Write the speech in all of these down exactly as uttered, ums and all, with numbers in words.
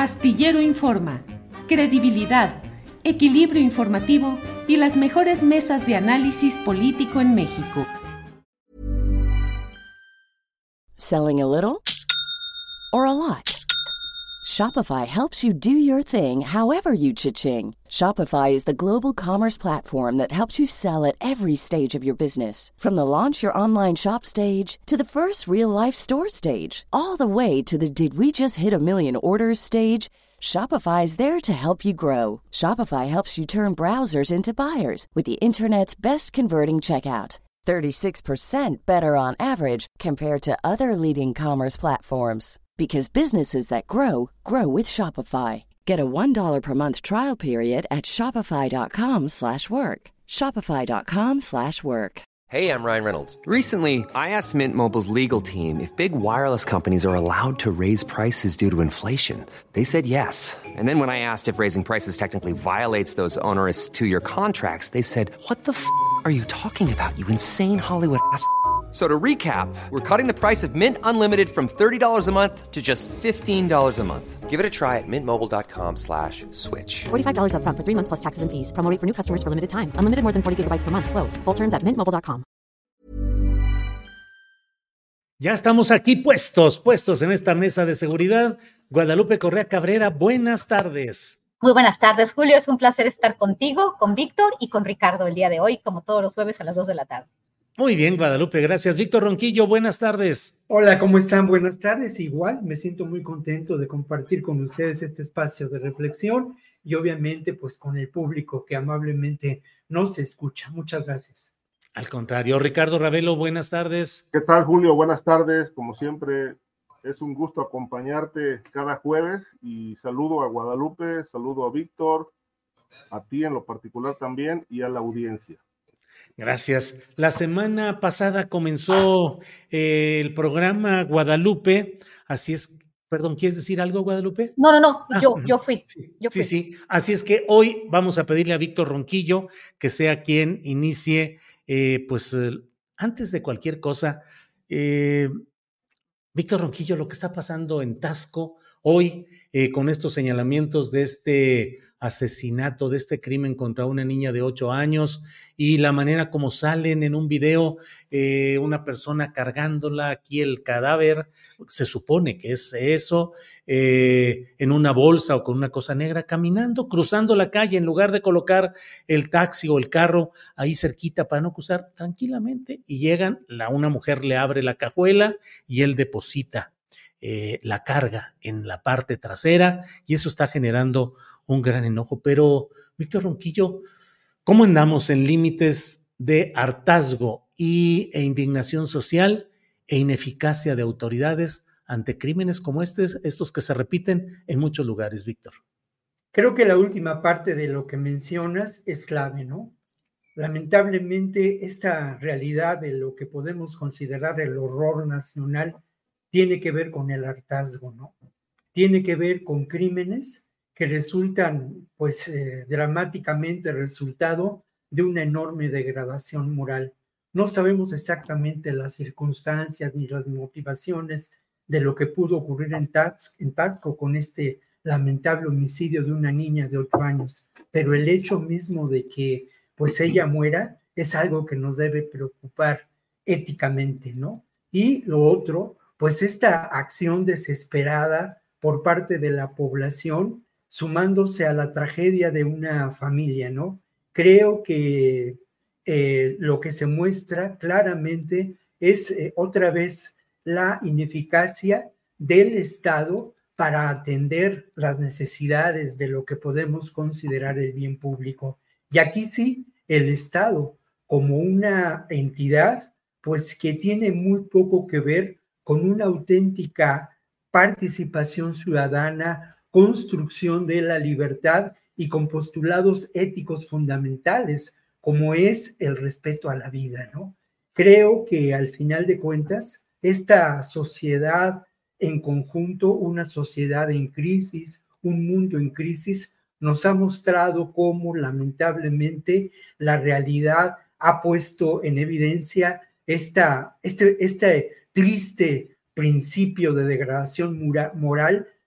Astillero Informa, credibilidad, equilibrio informativo y las mejores mesas de análisis político en México. Selling a little or a lot? Shopify helps you do your thing however you cha-ching. Shopify is the global commerce platform that helps you sell at every stage of your business. From the launch your online shop stage to the first real-life store stage, all the way to the did we just hit a million orders stage. Shopify is there to help you grow. Shopify helps you turn browsers into buyers with the internet's best converting checkout. thirty-six percent better on average compared to other leading commerce platforms. Because businesses that grow, grow with Shopify. Get a one dollar per month trial period at shopify.com slash work. Shopify.com slash work. Hey, I'm Ryan Reynolds. Recently, I asked Mint Mobile's legal team if big wireless companies are allowed to raise prices due to inflation. They said yes. And then when I asked if raising prices technically violates those onerous two-year contracts, they said, what the f*** are you talking about, you insane Hollywood ass f- So to recap, we're cutting the price of Mint Unlimited from thirty dollars a month to just fifteen dollars a month. Give it a try at mintmobile.com slash switch. forty-five dollars up front for three months plus taxes and fees. Promo rate for new customers for limited time. Unlimited more than forty gigabytes per month. Slows full terms at mint mobile dot com. Ya estamos aquí puestos, puestos en esta mesa de seguridad. Guadalupe Correa Cabrera, buenas tardes. Muy buenas tardes, Julio. Es un placer estar contigo, con Víctor y con Ricardo el día de hoy, como todos los jueves a las dos de la tarde. Muy bien, Guadalupe, gracias. Víctor Ronquillo, buenas tardes. Hola, ¿cómo están? Buenas tardes. Igual, me siento muy contento de compartir con ustedes este espacio de reflexión y obviamente pues con el público que amablemente nos escucha. Muchas gracias. Al contrario, Ricardo Ravelo, buenas tardes. ¿Qué tal, Julio? Buenas tardes. Como siempre, es un gusto acompañarte cada jueves y saludo a Guadalupe, saludo a Víctor, a ti en lo particular también y a la audiencia. Gracias. La semana pasada comenzó eh, el programa Guadalupe, así es, perdón, ¿quieres decir algo, Guadalupe? No, no, no, Ah, yo, yo fui. Sí, yo fui. sí, sí, así es que hoy vamos a pedirle a Víctor Ronquillo que sea quien inicie, eh, pues eh, antes de cualquier cosa, eh, Víctor Ronquillo, lo que está pasando en Taxco hoy eh, con estos señalamientos de este asesinato, de este crimen contra una niña de ocho años y la manera como salen en un video eh, una persona cargándola aquí el cadáver, se supone que es eso, eh, en una bolsa o con una cosa negra, caminando, cruzando la calle en lugar de colocar el taxi o el carro ahí cerquita para no cruzar tranquilamente y llegan, la, una mujer le abre la cajuela y él deposita eh, la carga en la parte trasera y eso está generando un gran enojo. Pero, Víctor Ronquillo, ¿cómo andamos en límites de hartazgo y, e indignación social e ineficacia de autoridades ante crímenes como estos, estos que se repiten en muchos lugares, Víctor? Creo que la última parte de lo que mencionas es clave, ¿no? Lamentablemente, esta realidad de lo que podemos considerar el horror nacional tiene que ver con el hartazgo, ¿no? Tiene que ver con crímenes que resultan, pues, eh, dramáticamente resultado de una enorme degradación moral. No sabemos exactamente las circunstancias ni las motivaciones de lo que pudo ocurrir en Taxco, en Taxco con este lamentable homicidio de una niña de ocho años, pero el hecho mismo de que, pues, ella muera es algo que nos debe preocupar éticamente, ¿no? Y lo otro, pues, esta acción desesperada por parte de la población sumándose a la tragedia de una familia, ¿no? Creo que eh, lo que se muestra claramente es eh, otra vez la ineficacia del Estado para atender las necesidades de lo que podemos considerar el bien público. Y aquí sí, el Estado como una entidad, pues que tiene muy poco que ver con una auténtica participación ciudadana, construcción de la libertad y con postulados éticos fundamentales, como es el respeto a la vida, ¿no? Creo que al final de cuentas, esta sociedad en conjunto, una sociedad en crisis, un mundo en crisis, nos ha mostrado cómo lamentablemente la realidad ha puesto en evidencia esta, este, este triste principio de degradación moral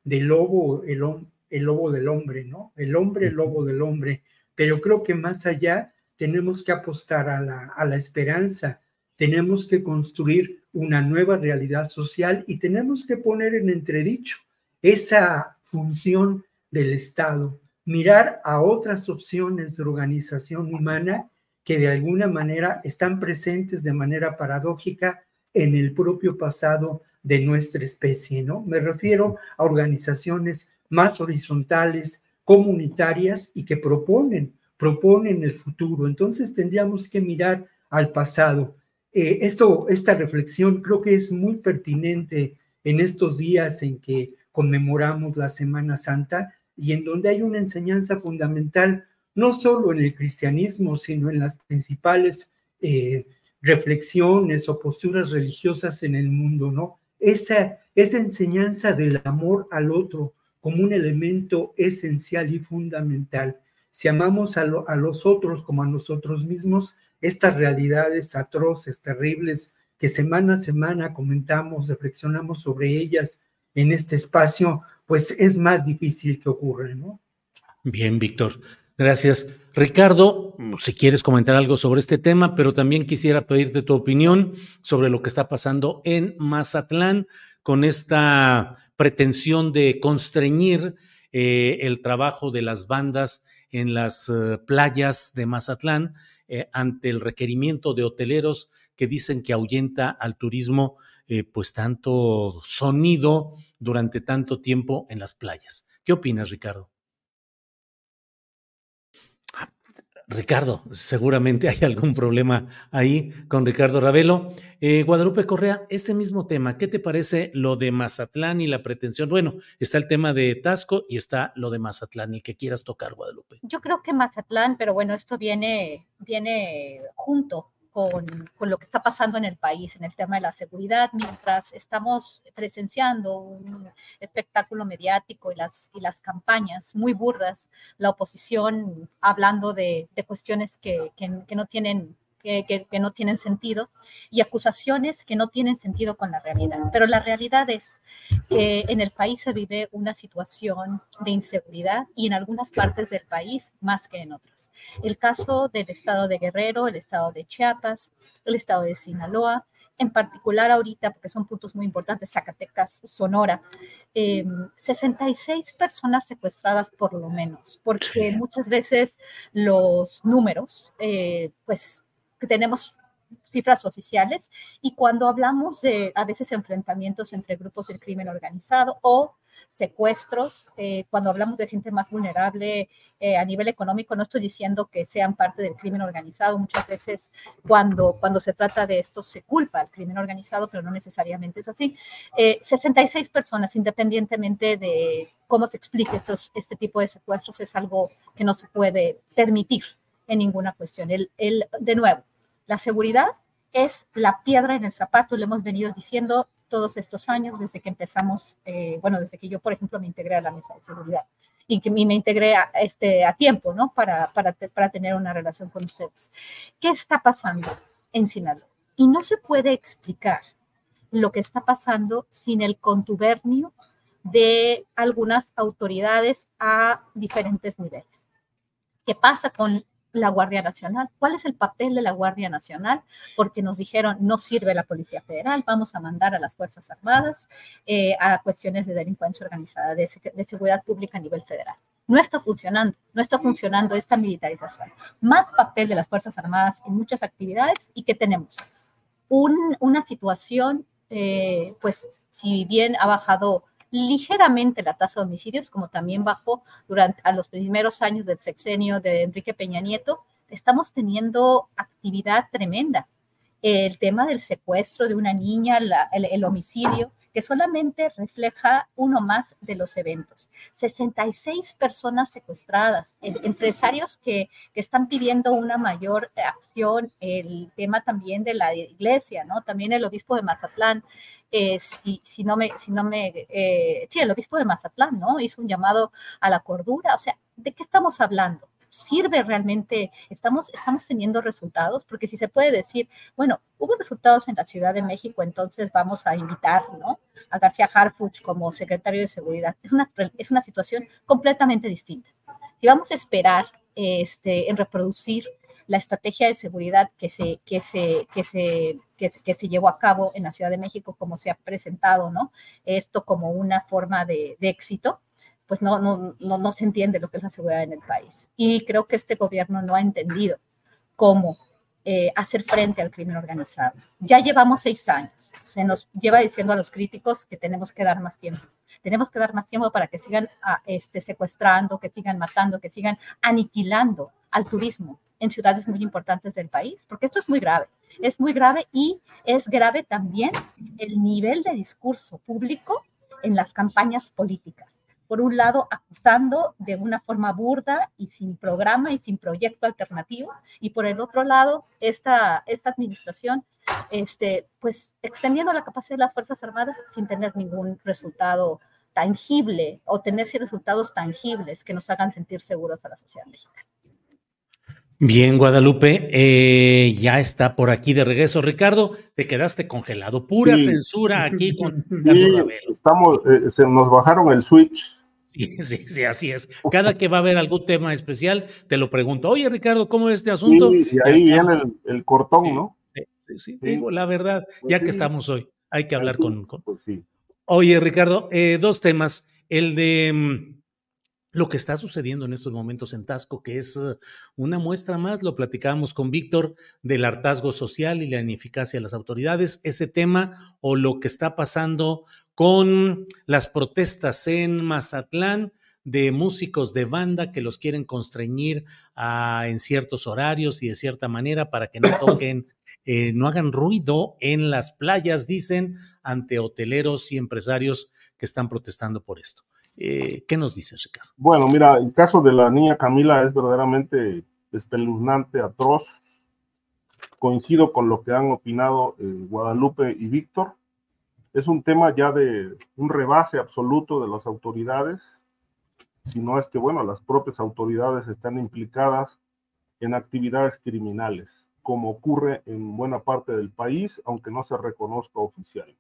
del lobo, el, el lobo del hombre, ¿no? El hombre, el lobo del hombre. Pero creo que más allá tenemos que apostar a la, a la esperanza, tenemos que construir una nueva realidad social y tenemos que poner en entredicho esa función del Estado, mirar a otras opciones de organización humana que de alguna manera están presentes de manera paradójica en el propio pasado de nuestra especie, ¿no? Me refiero a organizaciones más horizontales, comunitarias y que proponen, proponen el futuro. Entonces tendríamos que mirar al pasado. Eh, esto, esta reflexión creo que es muy pertinente en estos días en que conmemoramos la Semana Santa y en donde hay una enseñanza fundamental, no solo en el cristianismo, sino en las principales eh, reflexiones o posturas religiosas en el mundo, ¿no? Esa es la enseñanza del amor al otro como un elemento esencial y fundamental. Si amamos a, lo, a los otros como a nosotros mismos, estas realidades atroces, terribles, que semana a semana comentamos, reflexionamos sobre ellas en este espacio, pues es más difícil que ocurra, ¿no? Bien, Víctor. Gracias. Ricardo, si quieres comentar algo sobre este tema, pero también quisiera pedirte tu opinión sobre lo que está pasando en Mazatlán con esta pretensión de constreñir eh, el trabajo de las bandas en las eh, playas de Mazatlán eh, ante el requerimiento de hoteleros que dicen que ahuyenta al turismo eh, pues tanto sonido durante tanto tiempo en las playas. ¿Qué opinas, Ricardo? Ricardo, seguramente hay algún problema ahí con Ricardo Ravelo. Eh, Guadalupe Correa, este mismo tema, ¿qué te parece lo de Mazatlán y la pretensión? Bueno, está el tema de Taxco y está lo de Mazatlán, el que quieras tocar, Guadalupe. Yo creo que Mazatlán, pero bueno, esto viene, viene junto con, con lo que está pasando en el país, en el tema de la seguridad, mientras estamos presenciando un espectáculo mediático y las, y las campañas muy burdas, la oposición hablando de, de cuestiones que, que, que no tienen Que, que, que no tienen sentido y acusaciones que no tienen sentido con la realidad. Pero la realidad es que en el país se vive una situación de inseguridad y en algunas partes del país más que en otras. El caso del estado de Guerrero, el estado de Chiapas, el estado de Sinaloa, en particular ahorita, porque son puntos muy importantes, Zacatecas, Sonora, eh, sesenta y seis personas secuestradas por lo menos, porque sí. Muchas veces los números, eh, pues, que tenemos cifras oficiales y cuando hablamos de a veces enfrentamientos entre grupos del crimen organizado o secuestros, eh, cuando hablamos de gente más vulnerable eh, a nivel económico, no estoy diciendo que sean parte del crimen organizado, muchas veces cuando, cuando se trata de esto se culpa al crimen organizado, pero no necesariamente es así. Eh, sesenta y seis personas, independientemente de cómo se explique estos, este tipo de secuestros, es algo que no se puede permitir en ninguna cuestión. El, el, de nuevo, la seguridad es la piedra en el zapato, lo hemos venido diciendo todos estos años desde que empezamos, eh, bueno, desde que yo, por ejemplo, me integré a la mesa de seguridad y que me integré a, este, a tiempo, ¿no? Para, para, para tener una relación con ustedes. ¿Qué está pasando en Sinaloa? Y no se puede explicar lo que está pasando sin el contubernio de algunas autoridades a diferentes niveles. ¿Qué pasa con la Guardia Nacional? ¿Cuál es el papel de la Guardia Nacional? Porque nos dijeron, no sirve la Policía Federal, vamos a mandar a las Fuerzas Armadas eh, a cuestiones de delincuencia organizada, de, de seguridad pública a nivel federal. No está funcionando, no está funcionando esta militarización. Más papel de las Fuerzas Armadas en muchas actividades y ¿qué tenemos? Un, una situación, eh, pues, si bien ha bajado ligeramente la tasa de homicidios, como también bajó durante a los primeros años del sexenio de Enrique Peña Nieto, estamos teniendo actividad tremenda. El tema del secuestro de una niña, la, el, el homicidio, que solamente refleja uno más de los eventos. sesenta y seis personas secuestradas, empresarios que, que están pidiendo una mayor acción, el tema también de la iglesia, ¿no? También el obispo de Mazatlán, Eh, si, si no me, si no me eh, sí, el obispo de Mazatlán, ¿no? Hizo un llamado a la cordura. O sea, ¿de qué estamos hablando? ¿Sirve realmente? ¿Estamos, estamos teniendo resultados? Porque si se puede decir, bueno, hubo resultados en la Ciudad de México, entonces vamos a invitar, ¿no?, a García Harfuch como secretario de Seguridad. Es una, es una situación completamente distinta. Si vamos a esperar este, en reproducir la estrategia de seguridad que se, que, se, que, se, que, se, que se llevó a cabo en la Ciudad de México, como se ha presentado, ¿no?, esto como una forma de, de éxito, pues no, no, no, no se entiende lo que es la seguridad en el país. Y creo que este gobierno no ha entendido cómo eh, hacer frente al crimen organizado. Ya llevamos seis años. Se nos lleva diciendo a los críticos que tenemos que dar más tiempo. Tenemos que dar más tiempo para que sigan a, este, secuestrando, que sigan matando, que sigan aniquilando al turismo en ciudades muy importantes del país, porque esto es muy grave. Es muy grave y es grave también el nivel de discurso público en las campañas políticas. Por un lado, acusando de una forma burda y sin programa y sin proyecto alternativo, y por el otro lado, esta, esta administración, este, pues, extendiendo la capacidad de las Fuerzas Armadas sin tener ningún resultado tangible o tener resultados tangibles que nos hagan sentir seguros a la sociedad mexicana. Bien, Guadalupe, eh, ya está por aquí de regreso. Ricardo, te quedaste congelado. Pura sí. censura aquí con sí, estamos, eh, se nos bajaron el switch. Sí, sí, sí, así es. Cada que va a haber algún tema especial, te lo pregunto. Oye, Ricardo, ¿cómo es este asunto? Sí, y ahí viene el, el cortón, sí, ¿no? Sí, sí, sí, digo la verdad, pues ya sí. que estamos hoy, hay que hablar sí, con... con... Pues sí. Oye, Ricardo, eh, dos temas. El de... Um, lo que está sucediendo en estos momentos en Taxco, que es uh, una muestra más, lo platicábamos con Víctor, del hartazgo social y la ineficacia de las autoridades, ese tema, o lo que está pasando con las protestas en Mazatlán de músicos de banda que los quieren constreñir a, en ciertos horarios y de cierta manera para que no toquen, eh, no hagan ruido en las playas, dicen, ante hoteleros y empresarios que están protestando por esto. Eh, ¿Qué nos dices, Ricardo? Bueno, mira, el caso de la niña Camila es verdaderamente espeluznante, atroz. Coincido con lo que han opinado eh, Guadalupe y Víctor. Es un tema ya de un rebase absoluto de las autoridades, si no es que, bueno, las propias autoridades están implicadas en actividades criminales, como ocurre en buena parte del país, aunque no se reconozca oficialmente.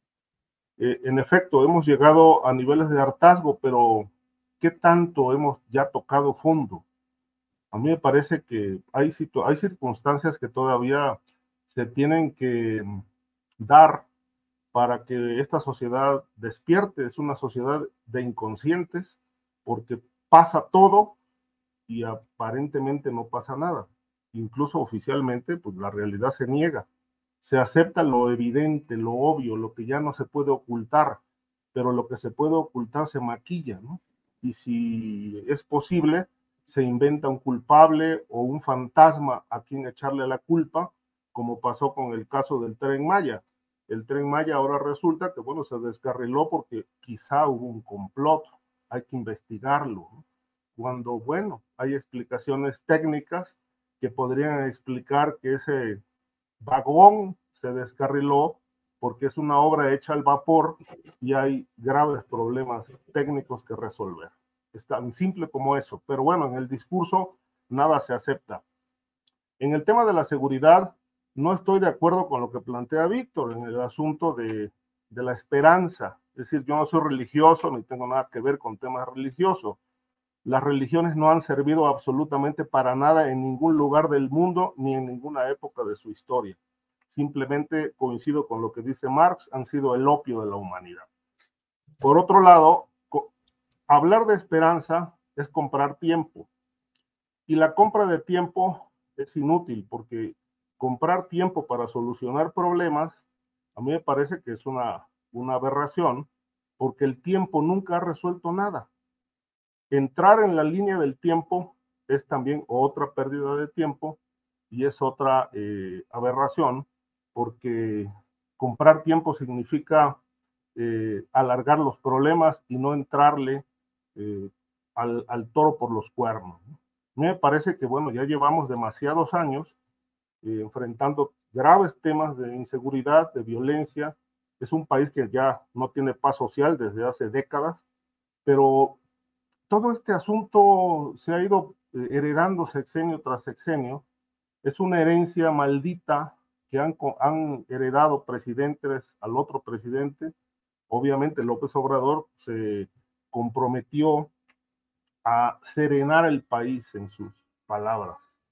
Eh, en efecto, hemos llegado a niveles de hartazgo, pero ¿qué tanto hemos ya tocado fondo? A mí me parece que hay, hay circunstancias que todavía se tienen que dar para que esta sociedad despierte. Es una sociedad de inconscientes, porque pasa todo y aparentemente no pasa nada. Incluso oficialmente, pues la realidad se niega. Se acepta lo evidente, lo obvio, lo que ya no se puede ocultar, pero lo que se puede ocultar se maquilla, ¿no? Y si es posible, se inventa un culpable o un fantasma a quien echarle la culpa, como pasó con el caso del Tren Maya. El Tren Maya ahora resulta que, bueno, se descarriló porque quizá hubo un complot, hay que investigarlo, ¿no? Cuando, bueno, hay explicaciones técnicas que podrían explicar que ese vagón se descarriló porque es una obra hecha al vapor y hay graves problemas técnicos que resolver. Es tan simple como eso, pero bueno, en el discurso nada se acepta. En el tema de la seguridad, no estoy de acuerdo con lo que plantea Víctor en el asunto de, de la esperanza. Es decir, yo no soy religioso, ni tengo nada que ver con temas religiosos. Las religiones no han servido absolutamente para nada en ningún lugar del mundo, ni en ninguna época de su historia. Simplemente coincido con lo que dice Marx, han sido el opio de la humanidad. Por otro lado, hablar de esperanza es comprar tiempo. Y la compra de tiempo es inútil, porque comprar tiempo para solucionar problemas, a mí me parece que es una, una aberración, porque el tiempo nunca ha resuelto nada. Entrar en la línea del tiempo es también otra pérdida de tiempo y es otra eh, aberración, porque comprar tiempo significa eh, alargar los problemas y no entrarle eh, al, al toro por los cuernos, ¿no? A mí me parece que, bueno, ya llevamos demasiados años eh, enfrentando graves temas de inseguridad, de violencia. Es un país que ya no tiene paz social desde hace décadas, pero todo este asunto se ha ido heredando sexenio tras sexenio. Es una herencia maldita que han, han heredado presidentes al otro presidente. Obviamente López Obrador se comprometió a serenar el país en sus palabras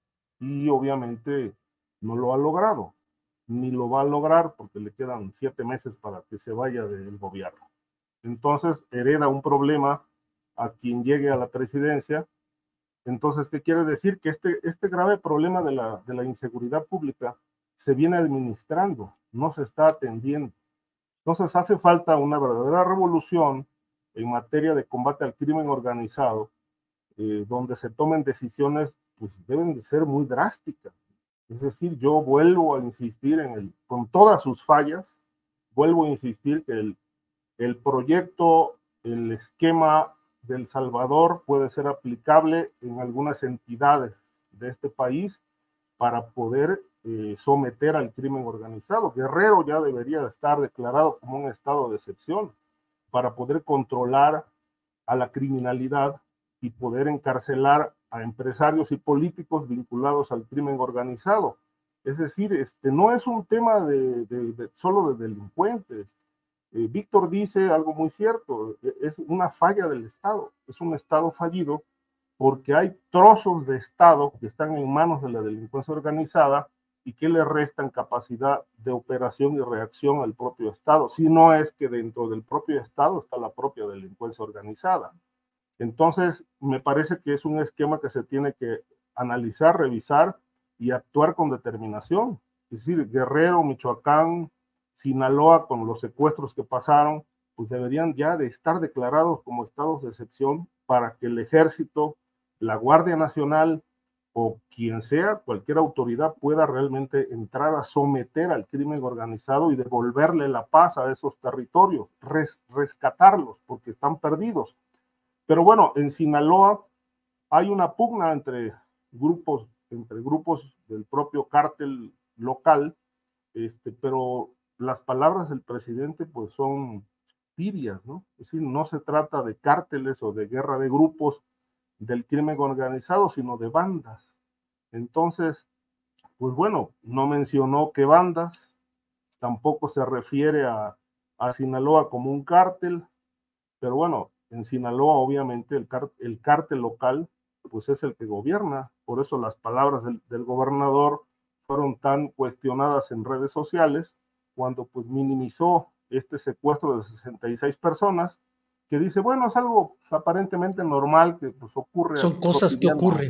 y obviamente no lo ha logrado, ni lo va a lograr porque le quedan siete meses para que se vaya del gobierno. Entonces hereda un problema a quien llegue a la presidencia. Entonces, ¿qué quiere decir? Que este, este grave problema de la, de la inseguridad pública se viene administrando, no se está atendiendo. Entonces hace falta una verdadera revolución en materia de combate al crimen organizado, eh, donde se tomen decisiones, pues deben de ser muy drásticas. Es decir, yo vuelvo a insistir en el, con todas sus fallas, vuelvo a insistir que el, el proyecto, el esquema del Salvador puede ser aplicable en algunas entidades de este país para poder eh, someter al crimen organizado. Guerrero ya debería estar declarado como un estado de excepción para poder controlar a la criminalidad y poder encarcelar a empresarios y políticos vinculados al crimen organizado. Es decir, este, no es un tema de, de, de solo de delincuentes. Eh, Víctor dice algo muy cierto, es una falla del Estado, es un Estado fallido porque hay trozos de Estado que están en manos de la delincuencia organizada y que le restan capacidad de operación y reacción al propio Estado, si no es que dentro del propio Estado está la propia delincuencia organizada. Entonces, me parece que es un esquema que se tiene que analizar, revisar y actuar con determinación. Es decir, Guerrero, Michoacán, Sinaloa, con los secuestros que pasaron, pues deberían ya de estar declarados como estados de excepción para que el ejército, la Guardia Nacional o quien sea, cualquier autoridad pueda realmente entrar a someter al crimen organizado y devolverle la paz a esos territorios, res, rescatarlos porque están perdidos. Pero bueno, en Sinaloa hay una pugna entre grupos, entre grupos del propio cártel local, este, pero las palabras del presidente pues son tibias, ¿no? Es decir, no se trata de cárteles o de guerra de grupos del crimen organizado, sino de bandas. Entonces, pues bueno, no mencionó qué bandas, tampoco se refiere a, a Sinaloa como un cártel, pero bueno, en Sinaloa obviamente el, car el cártel local pues es el que gobierna, por eso las palabras del, del gobernador fueron tan cuestionadas en redes sociales, cuando pues minimizó este secuestro de sesenta y seis personas, que dice, bueno, es algo aparentemente normal que pues ocurre. Son cosas que ocurren.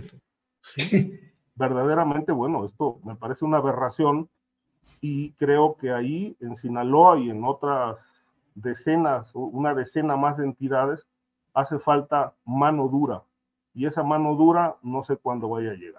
Sí. Verdaderamente, bueno, esto me parece una aberración y creo que ahí en Sinaloa y en otras decenas, una decena más de entidades, hace falta mano dura y esa mano dura no sé cuándo vaya a llegar.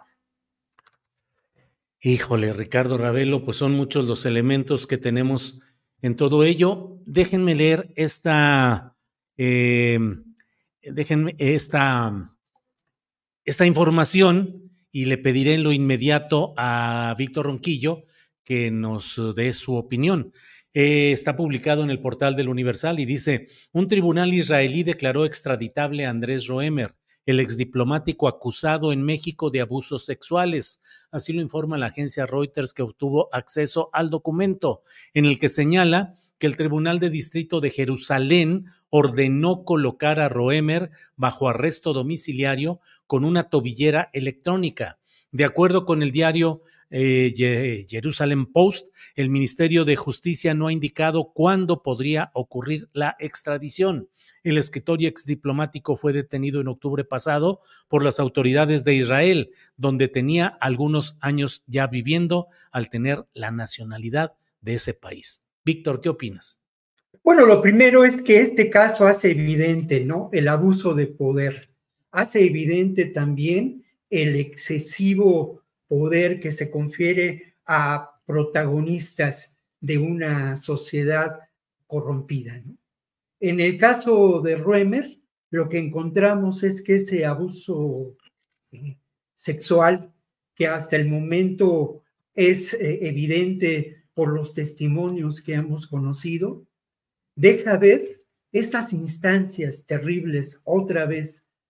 Híjole, Ricardo Ravelo, pues son muchos los elementos que tenemos en todo ello. Déjenme leer esta, eh, déjenme esta, esta información y le pediré en lo inmediato a Víctor Ronquillo que nos dé su opinión. Eh, está publicado en el portal del Universal y dice: un tribunal israelí declaró extraditable a Andrés Roemer, el exdiplomático acusado en México de abusos sexuales. Así lo informa la agencia Reuters, que obtuvo acceso al documento, en el que señala que el Tribunal de Distrito de Jerusalén ordenó colocar a Roemer bajo arresto domiciliario con una tobillera electrónica. De acuerdo con el diario eh, Jerusalem Post, el Ministerio de Justicia no ha indicado cuándo podría ocurrir la extradición. El escritor y exdiplomático fue detenido en octubre pasado por las autoridades de Israel, donde tenía algunos años ya viviendo al tener la nacionalidad de ese país. Víctor, ¿qué opinas? Bueno, lo primero es que este caso hace evidente, ¿no?, el abuso de poder. Hace evidente también el excesivo poder que se confiere a protagonistas de una sociedad corrompida, ¿no? En el caso de Roemer, lo que encontramos es que ese abuso eh, sexual, que hasta el momento es eh, evidente por los testimonios que hemos conocido, deja ver estas instancias terribles otra vez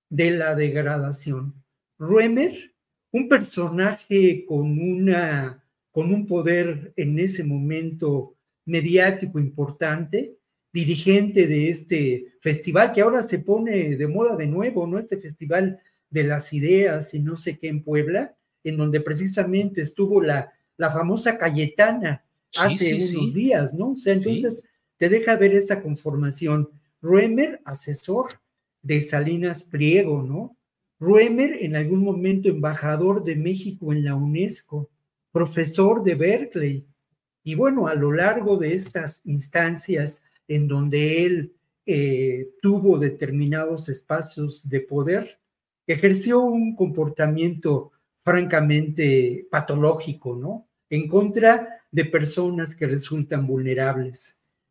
de la degradación. Roemer, un personaje con, una, con un poder en ese momento mediático importante, dirigente de este festival que ahora se pone de moda de nuevo, ¿no? Este festival de las ideas y no sé qué en Puebla, en donde precisamente estuvo la, la famosa Cayetana hace sí, sí, unos sí. días, ¿no? O sea, entonces sí. te deja ver esa conformación. Roemer, asesor de Salinas Pliego, ¿no? Roemer, en algún momento embajador de México en la UNESCO, profesor de Berkeley, y bueno, a lo largo de estas instancias en donde él eh, tuvo determinados espacios de poder, ejerció un comportamiento francamente patológico, ¿no? En contra de personas que resultan vulnerables.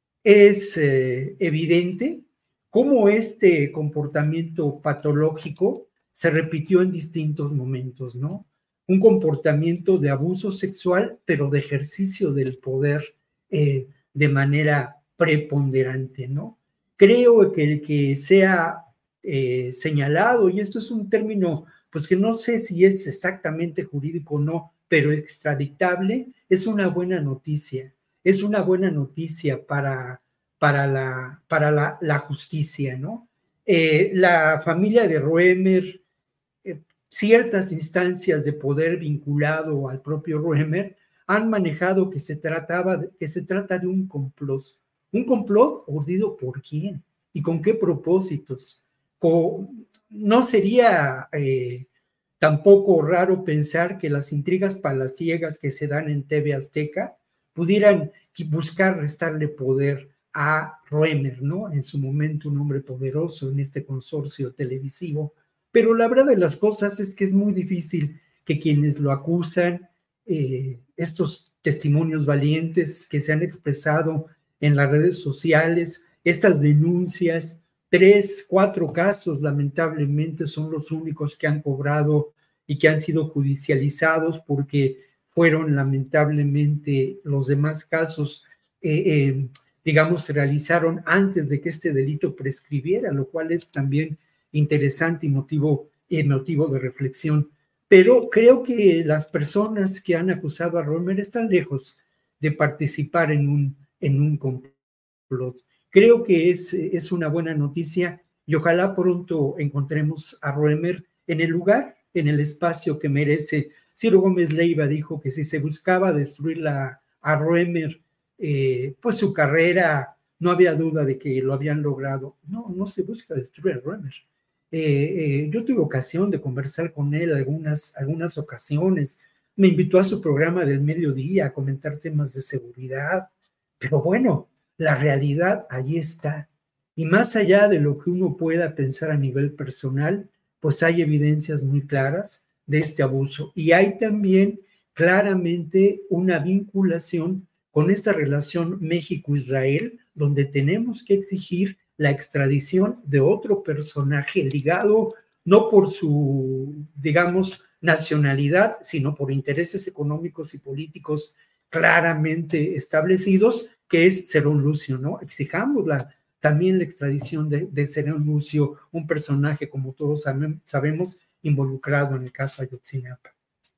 Es eh, evidente cómo este comportamiento patológico se repitió en distintos momentos, ¿no? Un comportamiento de abuso sexual, pero de ejercicio del poder eh, de manera preponderante, ¿no? Creo que el que sea eh, señalado, y esto es un término, pues que no sé si es exactamente jurídico o no, pero extraditable, es una buena noticia, es una buena noticia para, para, la, para la, la justicia, ¿no? Eh, la familia de Roemer, eh, ciertas instancias de poder vinculado al propio Roemer, han manejado que se, trataba de, que se trata de un complot. ¿Un complot urdido por quién? ¿Y con qué propósitos? Con, no sería eh, tampoco raro pensar que las intrigas palaciegas que se dan en T V Azteca pudieran buscar restarle poder a Roemer, ¿no? En su momento un hombre poderoso en este consorcio televisivo. Pero la verdad de las cosas es que es muy difícil que quienes lo acusan, eh, estos testimonios valientes que se han expresado en las redes sociales, estas denuncias, tres, cuatro casos lamentablemente son los únicos que han cobrado y que han sido judicializados porque fueron lamentablemente los demás casos, eh, eh, digamos, se realizaron antes de que este delito prescribiera, lo cual es también interesante y motivo, eh, motivo de reflexión. Pero creo que las personas que han acusado a Roemer están lejos de participar en un, en un complot. Creo que es, es una buena noticia y ojalá pronto encontremos a Roemer en el lugar, en el espacio que merece. Ciro Gómez Leiva dijo que si se buscaba destruir la, a Roemer, eh, pues su carrera, no había duda de que lo habían logrado. No, no se busca destruir a Roemer. Eh, eh, yo tuve ocasión de conversar con él algunas, algunas ocasiones, me invitó a su programa del mediodía a comentar temas de seguridad, pero bueno, la realidad allí está, y más allá de lo que uno pueda pensar a nivel personal, pues hay evidencias muy claras de este abuso, y hay también claramente una vinculación con esta relación México-Israel, donde tenemos que exigir la extradición de otro personaje ligado no por su, digamos, nacionalidad, sino por intereses económicos y políticos claramente establecidos, que es Cerón Lucio, ¿no? Exijamos la, también la extradición de, de Cerón Lucio, un personaje, como todos sabemos, involucrado en el caso Ayotzinapa.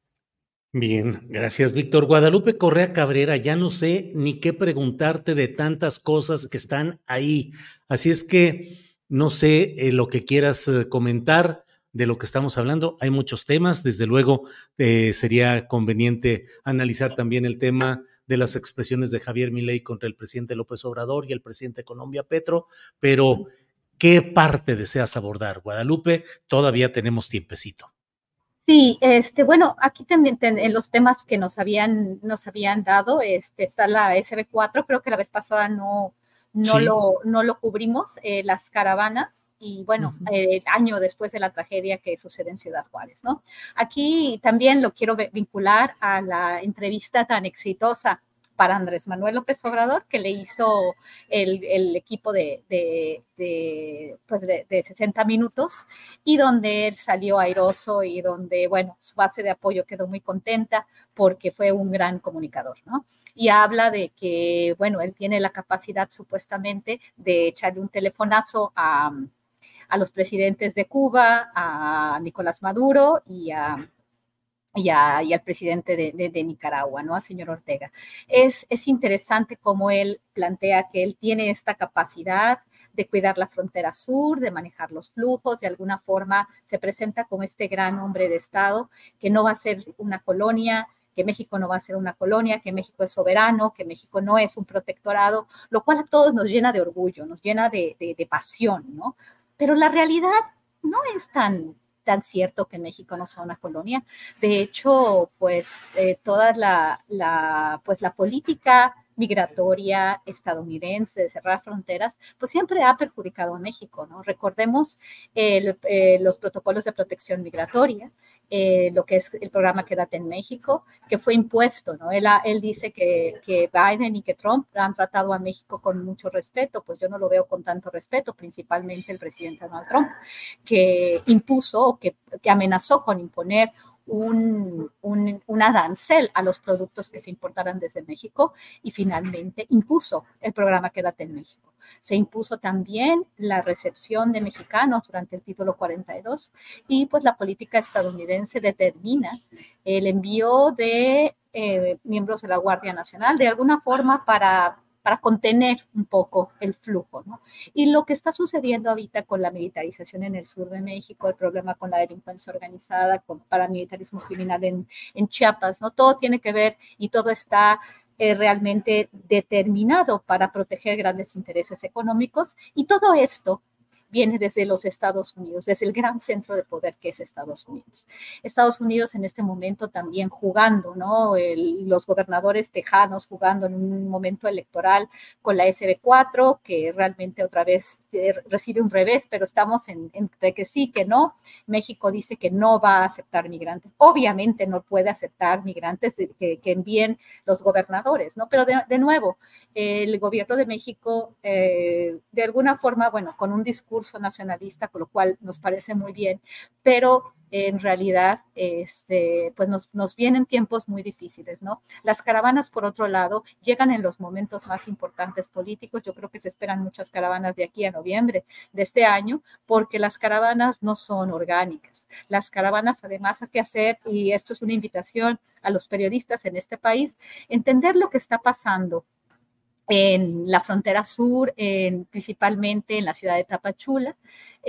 Bien, gracias, Víctor. Guadalupe Correa Cabrera, ya no sé ni qué preguntarte de tantas cosas que están ahí. Así es que no sé eh, lo que quieras eh, comentar de lo que estamos hablando. Hay muchos temas, desde luego eh, sería conveniente analizar también el tema de las expresiones de Javier Milei contra el presidente López Obrador y el presidente de Colombia, Petro, pero ¿qué parte deseas abordar, Guadalupe? Todavía tenemos tiempecito. Sí, este, bueno, aquí también ten, en los temas que nos habían, nos habían dado, este, está la S B cuatro, creo que la vez pasada no, no, sí. lo, no lo cubrimos, eh, las caravanas, y bueno, uh-huh. eh, año después de la tragedia que sucede en Ciudad Juárez, ¿no? Aquí también lo quiero vincular a la entrevista tan exitosa para Andrés Manuel López Obrador, que le hizo el, el equipo de, de, de, pues de, de sesenta minutos, y donde él salió airoso y donde, bueno, su base de apoyo quedó muy contenta porque fue un gran comunicador, ¿no? Y habla de que, bueno, él tiene la capacidad supuestamente de echarle un telefonazo a, a los presidentes de Cuba, a Nicolás Maduro y a... Y, a, y al presidente de, de, de Nicaragua, ¿no? Al señor Ortega. Es, es interesante cómo él plantea que él tiene esta capacidad de cuidar la frontera sur, de manejar los flujos, de alguna forma se presenta como este gran hombre de Estado, que no va a ser una colonia, que México no va a ser una colonia, que México es soberano, que México no es un protectorado, lo cual a todos nos llena de orgullo, nos llena de, de, de pasión, ¿no? Pero la realidad no es tan... tan cierto que México no sea una colonia. De hecho, pues eh, toda la, la, pues, la política migratoria estadounidense de cerrar fronteras, pues siempre ha perjudicado a México, ¿no? Recordemos eh, eh, los protocolos de protección migratoria, eh, lo que es el programa Quédate en México, que fue impuesto, ¿no? Él, él dice que, que Biden y que Trump han tratado a México con mucho respeto, pues yo no lo veo con tanto respeto, principalmente el presidente Donald Trump, que impuso, que, que amenazó con imponer Un, un, un arancel a los productos que se importaran desde México y finalmente impuso el programa Quédate en México. Se impuso también la recepción de mexicanos durante el título cuarenta y dos y pues la política estadounidense determina el envío de eh, miembros de la Guardia Nacional de alguna forma para... para contener un poco el flujo, ¿no? Y lo que está sucediendo ahorita con la militarización en el sur de México, el problema con la delincuencia organizada, con paramilitarismo criminal en, en Chiapas, ¿no? Todo tiene que ver y todo está eh, realmente determinado para proteger grandes intereses económicos y todo esto viene desde los Estados Unidos, desde el gran centro de poder que es Estados Unidos. Estados Unidos en este momento también jugando, ¿no? El, los gobernadores tejanos jugando en un momento electoral con la S B cuatro, que realmente otra vez recibe un revés, pero estamos en, entre que sí, que no. México dice que no va a aceptar migrantes. Obviamente no puede aceptar migrantes que, que envíen los gobernadores, ¿no? Pero de, de nuevo, el gobierno de México, eh, de alguna forma, bueno, con un discurso nacionalista, con lo cual nos parece muy bien, pero en realidad, este, pues nos, nos vienen tiempos muy difíciles, ¿no? Las caravanas, por otro lado, llegan en los momentos más importantes políticos. Yo creo que se esperan muchas caravanas de aquí a noviembre de este año, porque las caravanas no son orgánicas. Las caravanas, además, hay que hacer, y esto es una invitación a los periodistas en este país, entender lo que está pasando en la frontera sur, en, principalmente en la ciudad de Tapachula,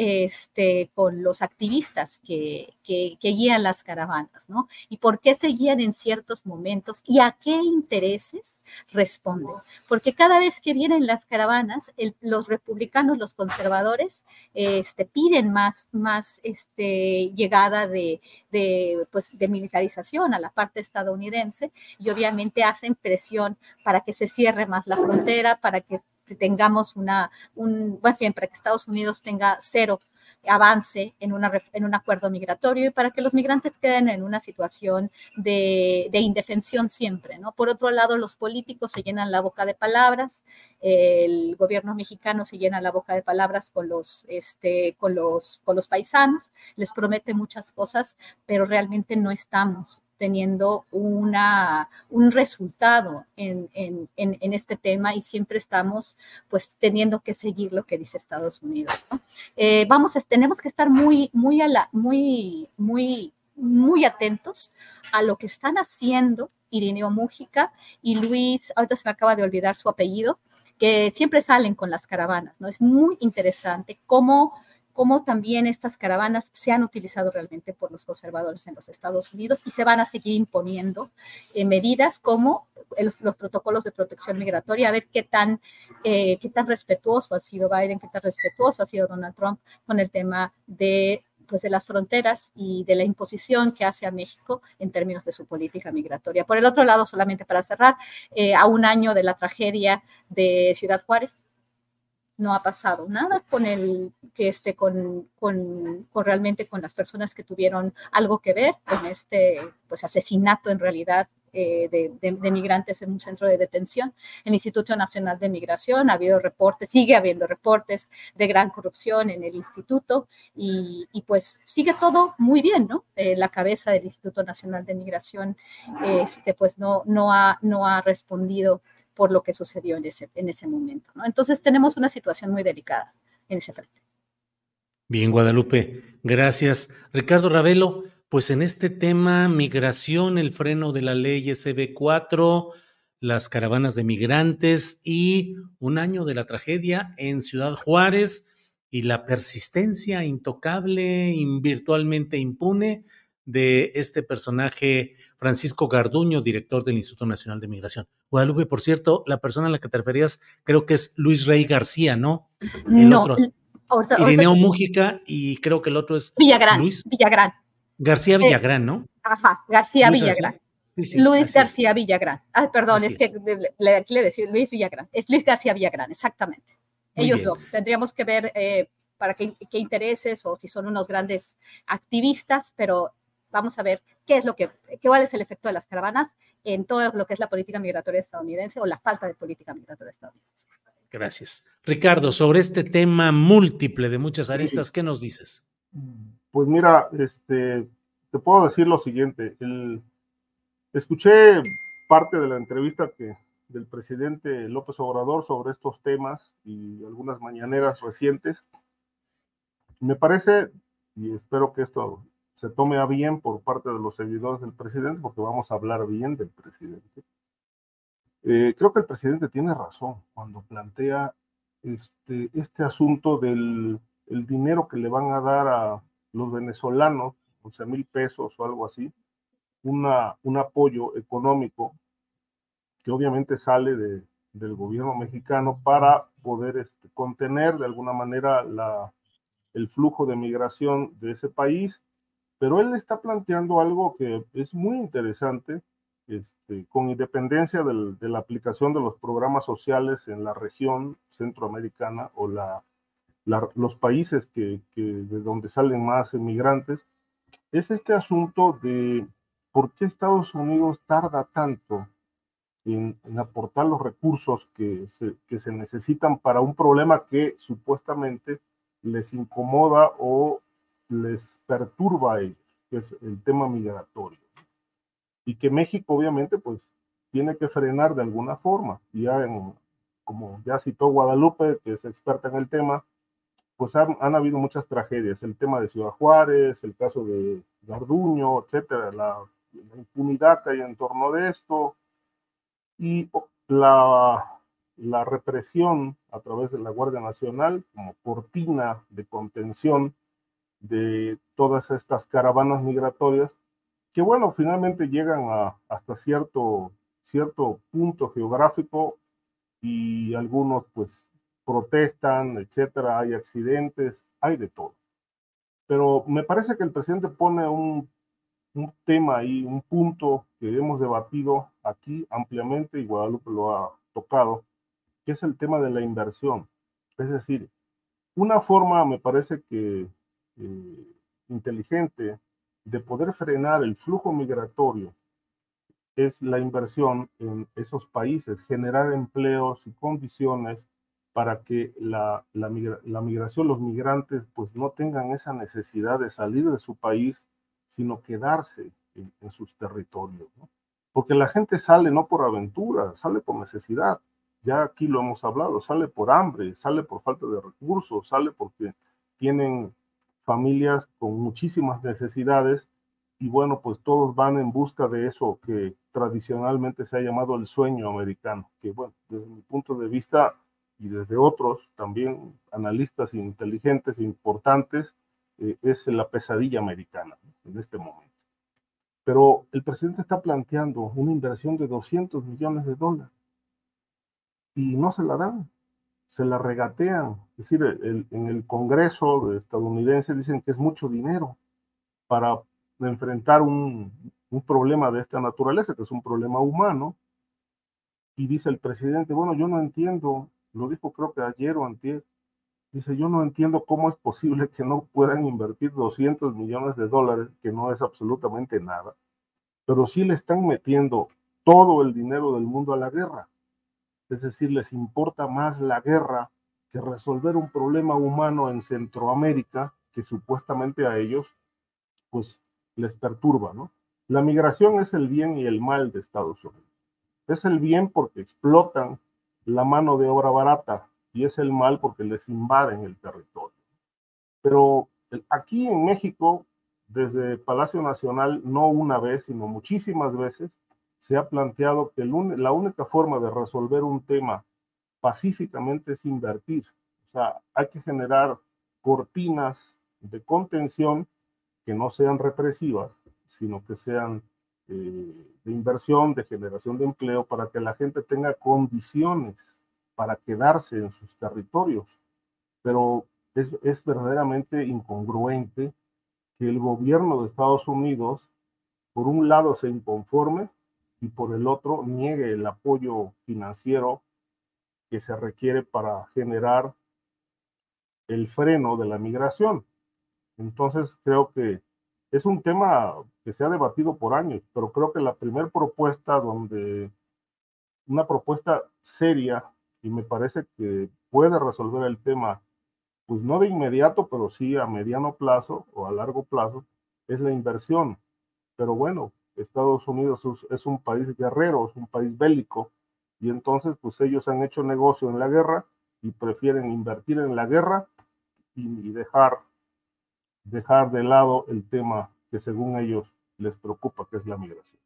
este, con los activistas que, que, que guían las caravanas, ¿no? Y por qué se guían en ciertos momentos y a qué intereses responden. Porque cada vez que vienen las caravanas, el, los republicanos, los conservadores, este, piden más, más este, llegada de, de, pues, de militarización a la parte estadounidense y obviamente hacen presión para que se cierre más la frontera, para que tengamos una, un, más bien, para que Estados Unidos tenga cero avance en, una, en un acuerdo migratorio y para que los migrantes queden en una situación de, de indefensión siempre, ¿no? Por otro lado, los políticos se llenan la boca de palabras, el gobierno mexicano se llena la boca de palabras con los, este, con los, con los paisanos, les promete muchas cosas, pero realmente no estamos teniendo una, un resultado en, en, en, en este tema y siempre estamos pues teniendo que seguir lo que dice Estados Unidos, ¿no? Eh, vamos, tenemos que estar muy, muy, a la, muy, muy, muy atentos a lo que están haciendo Irineo Mújica y Luis, ahorita se me acaba de olvidar su apellido, que siempre salen con las caravanas, ¿no? Es muy interesante cómo cómo también estas caravanas se han utilizado realmente por los conservadores en los Estados Unidos y se van a seguir imponiendo eh, medidas como el, los protocolos de protección migratoria, a ver qué tan, eh, qué tan respetuoso ha sido Biden, qué tan respetuoso ha sido Donald Trump con el tema de, pues, de las fronteras y de la imposición que hace a México en términos de su política migratoria. Por el otro lado, solamente para cerrar, eh, a un año de la tragedia de Ciudad Juárez, no ha pasado nada con el que esté con, con, con realmente con las personas que tuvieron algo que ver con este pues asesinato en realidad eh, de, de, de migrantes en un centro de detención. El Instituto Nacional de Migración ha habido reportes, sigue habiendo reportes de gran corrupción en el instituto y, y pues sigue todo muy bien, ¿no? Eh, la cabeza del Instituto Nacional de Migración este, pues no, no, ha, no ha respondido por lo que sucedió en ese, en ese momento, ¿no? Entonces tenemos una situación muy delicada en ese frente. Bien, Guadalupe, gracias. Ricardo Ravelo, pues en este tema, migración, el freno de la ley S B cuatro, las caravanas de migrantes y un año de la tragedia en Ciudad Juárez y la persistencia intocable, virtualmente impune de este personaje Francisco Garduño, director del Instituto Nacional de Migración. Guadalupe, por cierto, la persona a la que te referías creo que es Luis Rey García, ¿no? El No, otro. ahorita, Irineo ahorita, Mújica y creo que el otro es Villagrán, Luis Villagrán. García Eh, Villagrán, ¿no? Ajá, García Luis Villagrán. García. Sí, sí, Luis así es. García Villagrán. Ah, perdón, Así es que es. le, le, le decía Luis Villagrán. Es Luis García Villagrán, exactamente. Muy Ellos bien. dos. Tendríamos que ver eh, para qué, qué intereses o si son unos grandes activistas, pero vamos a ver qué es lo que, cuál es el efecto de las caravanas en todo lo que es la política migratoria estadounidense o la falta de política migratoria estadounidense. Gracias. Ricardo, sobre este tema múltiple de muchas Sí. aristas, ¿qué nos dices? Pues mira, este, te puedo decir lo siguiente. El, escuché parte de la entrevista que, del presidente López Obrador sobre estos temas y algunas mañaneras recientes. Me parece, y espero que esto se tome a bien por parte de los seguidores del presidente, porque vamos a hablar bien del presidente. Eh, creo que el presidente tiene razón cuando plantea este, este asunto del el dinero que le van a dar a los venezolanos, once mil pesos o algo así, una, un apoyo económico que obviamente sale de, del gobierno mexicano para poder este, contener de alguna manera la, el flujo de migración de ese país, pero él está planteando algo que es muy interesante, este, con independencia del, de la aplicación de los programas sociales en la región centroamericana o la, la, los países que, que, de donde salen más inmigrantes, es este asunto de por qué Estados Unidos tarda tanto en, en aportar los recursos que se, que se necesitan para un problema que supuestamente les incomoda o les perturba a ellos, que es el tema migratorio. Y que México obviamente pues tiene que frenar de alguna forma. Y ya en, como ya citó Guadalupe, que es experta en el tema, pues han, han habido muchas tragedias. El tema de Ciudad Juárez, el caso de Garduño, etcétera, la, la impunidad que hay en torno de esto y la, la represión a través de la Guardia Nacional como cortina de contención de todas estas caravanas migratorias que bueno, finalmente llegan a, hasta cierto, cierto punto geográfico y algunos pues protestan, etcétera, hay accidentes, hay de todo. Pero me parece que el presidente pone un, un tema ahí, un punto que hemos debatido aquí ampliamente y Guadalupe lo ha tocado, que es el tema de la inversión. Es decir, una forma me parece que eh, inteligente de poder frenar el flujo migratorio es la inversión en esos países, generar empleos y condiciones para que la, la, migra la migración, los migrantes, pues no tengan esa necesidad de salir de su país, sino quedarse en, en sus territorios, ¿no? Porque la gente sale no por aventura, sale por necesidad. Ya aquí lo hemos hablado, sale por hambre, sale por falta de recursos, sale porque tienen familias con muchísimas necesidades y bueno, pues todos van en busca de eso que tradicionalmente se ha llamado el sueño americano, que bueno, desde mi punto de vista y desde otros también analistas inteligentes e importantes, eh, es la pesadilla americana, ¿no?, en este momento. Pero el presidente está planteando una inversión de doscientos millones de dólares y no se la dan, se la regatean. Es decir, el, en el Congreso estadounidense dicen que es mucho dinero para enfrentar un, un problema de esta naturaleza, que es un problema humano, y dice el presidente, bueno, yo no entiendo, lo dijo creo que ayer o antier, dice, yo no entiendo cómo es posible que no puedan invertir doscientos millones de dólares, que no es absolutamente nada, pero sí le están metiendo todo el dinero del mundo a la guerra. Es decir, les importa más la guerra que resolver un problema humano en Centroamérica, que supuestamente a ellos, pues, les perturba, ¿no? La migración es el bien y el mal de Estados Unidos. Es el bien porque explotan la mano de obra barata y es el mal porque les invaden el territorio. Pero aquí en México, desde Palacio Nacional, no una vez, sino muchísimas veces, se ha planteado que el un, la única forma de resolver un tema pacíficamente es invertir. O sea, hay que generar cortinas de contención que no sean represivas, sino que sean eh, de inversión, de generación de empleo, para que la gente tenga condiciones para quedarse en sus territorios. Pero es, es verdaderamente incongruente que el gobierno de Estados Unidos, por un lado, se inconforme y por el otro niegue el apoyo financiero que se requiere para generar el freno de la migración. Entonces creo que es un tema que se ha debatido por años, pero creo que la primera propuesta donde, una propuesta seria, y me parece que puede resolver el tema, pues no de inmediato, pero sí a mediano plazo o a largo plazo, es la inversión. Pero bueno, Estados Unidos es un país guerrero, es un país bélico, y entonces pues ellos han hecho negocio en la guerra y prefieren invertir en la guerra y, y dejar, dejar de lado el tema que según ellos les preocupa, que es la migración.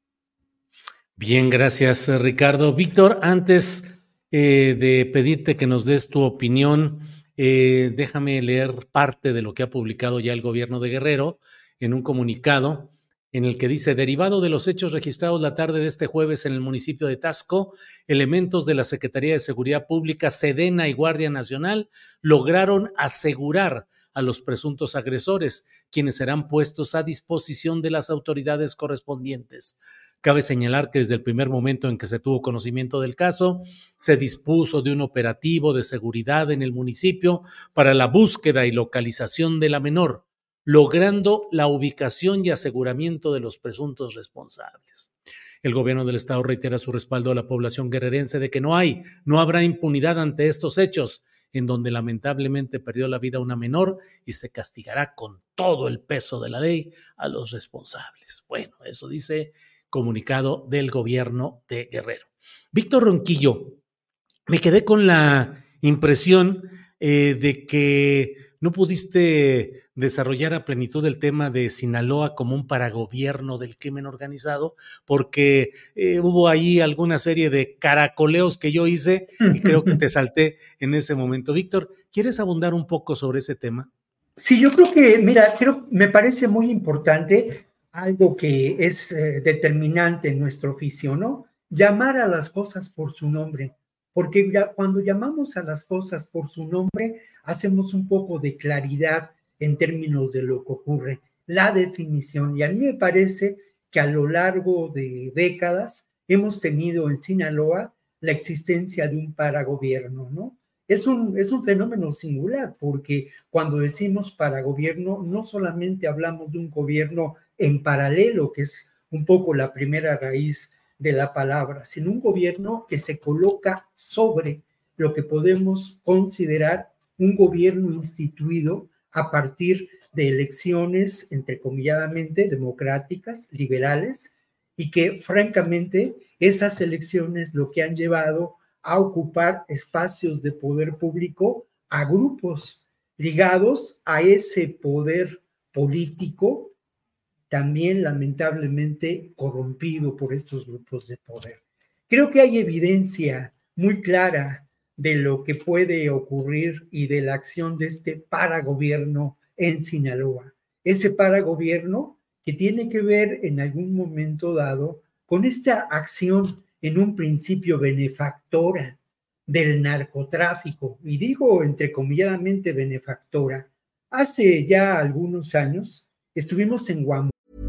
Bien, gracias, Ricardo. Víctor, antes eh, de pedirte que nos des tu opinión, eh, déjame leer parte de lo que ha publicado ya el gobierno de Guerrero en un comunicado en el que dice: derivado de los hechos registrados la tarde de este jueves en el municipio de Taxco, elementos de la Secretaría de Seguridad Pública, Sedena y Guardia Nacional lograron asegurar a los presuntos agresores, quienes serán puestos a disposición de las autoridades correspondientes. Cabe señalar que desde el primer momento en que se tuvo conocimiento del caso, se dispuso de un operativo de seguridad en el municipio para la búsqueda y localización de la menor, logrando la ubicación y aseguramiento de los presuntos responsables. El gobierno del estado reitera su respaldo a la población guerrerense de que no hay, no habrá impunidad ante estos hechos, en donde lamentablemente perdió la vida una menor y se castigará con todo el peso de la ley a los responsables. Bueno, eso dice comunicado del gobierno de Guerrero. Víctor Ronquillo, me quedé con la impresión eh, de que no pudiste desarrollar a plenitud el tema de Sinaloa como un paragobierno del crimen organizado, porque eh, hubo ahí alguna serie de caracoleos que yo hice y creo que te salté en ese momento. Víctor, ¿quieres abundar un poco sobre ese tema? Sí, yo creo que, mira, creo, me parece muy importante algo que es eh, determinante en nuestro oficio, ¿no? Llamar a las cosas por su nombre. Porque cuando llamamos a las cosas por su nombre, hacemos un poco de claridad en términos de lo que ocurre, la definición. Y a mí me parece que a lo largo de décadas hemos tenido en Sinaloa la existencia de un paragobierno, ¿no? Es un, es un fenómeno singular, porque cuando decimos paragobierno, no solamente hablamos de un gobierno en paralelo, que es un poco la primera raíz de la palabra, sino un gobierno que se coloca sobre lo que podemos considerar un gobierno instituido a partir de elecciones, entrecomilladamente, democráticas, liberales, y que francamente esas elecciones lo que han llevado a ocupar espacios de poder público a grupos ligados a ese poder político, también lamentablemente corrompido por estos grupos de poder. Creo que hay evidencia muy clara de lo que puede ocurrir y de la acción de este paragobierno en Sinaloa. Ese paragobierno que tiene que ver en algún momento dado con esta acción en un principio benefactora del narcotráfico, y digo entrecomilladamente benefactora. Hace ya algunos años estuvimos en Guam.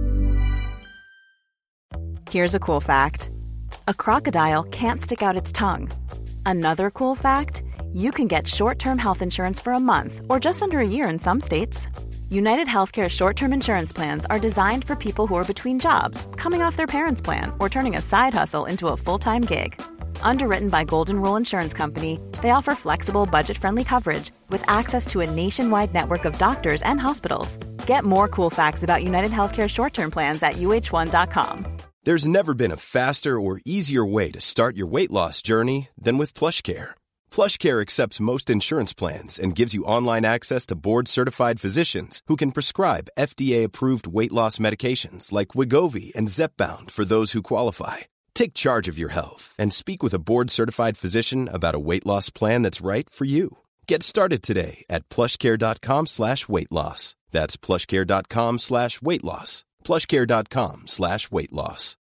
Here's a cool fact. A crocodile can't stick out its tongue. Another cool fact, you can get short-term health insurance for a month or just under a year in some states. United Healthcare short-term insurance plans are designed for people who are between jobs, coming off their parents' plan, or turning a side hustle into a full-time gig. Underwritten by Golden Rule Insurance Company, they offer flexible, budget-friendly coverage with access to a nationwide network of doctors and hospitals. Get more cool facts about United Healthcare short-term plans at U H one dot com. There's never been a faster or easier way to start your weight loss journey than with PlushCare. PlushCare accepts most insurance plans and gives you online access to board-certified physicians who can prescribe F D A-approved weight loss medications like Wegovy and Zepbound for those who qualify. Take charge of your health and speak with a board-certified physician about a weight loss plan that's right for you. Get started today at plushcare.com slash weight loss. That's plushcare.com slash weight loss. plushcare.com slash weight loss.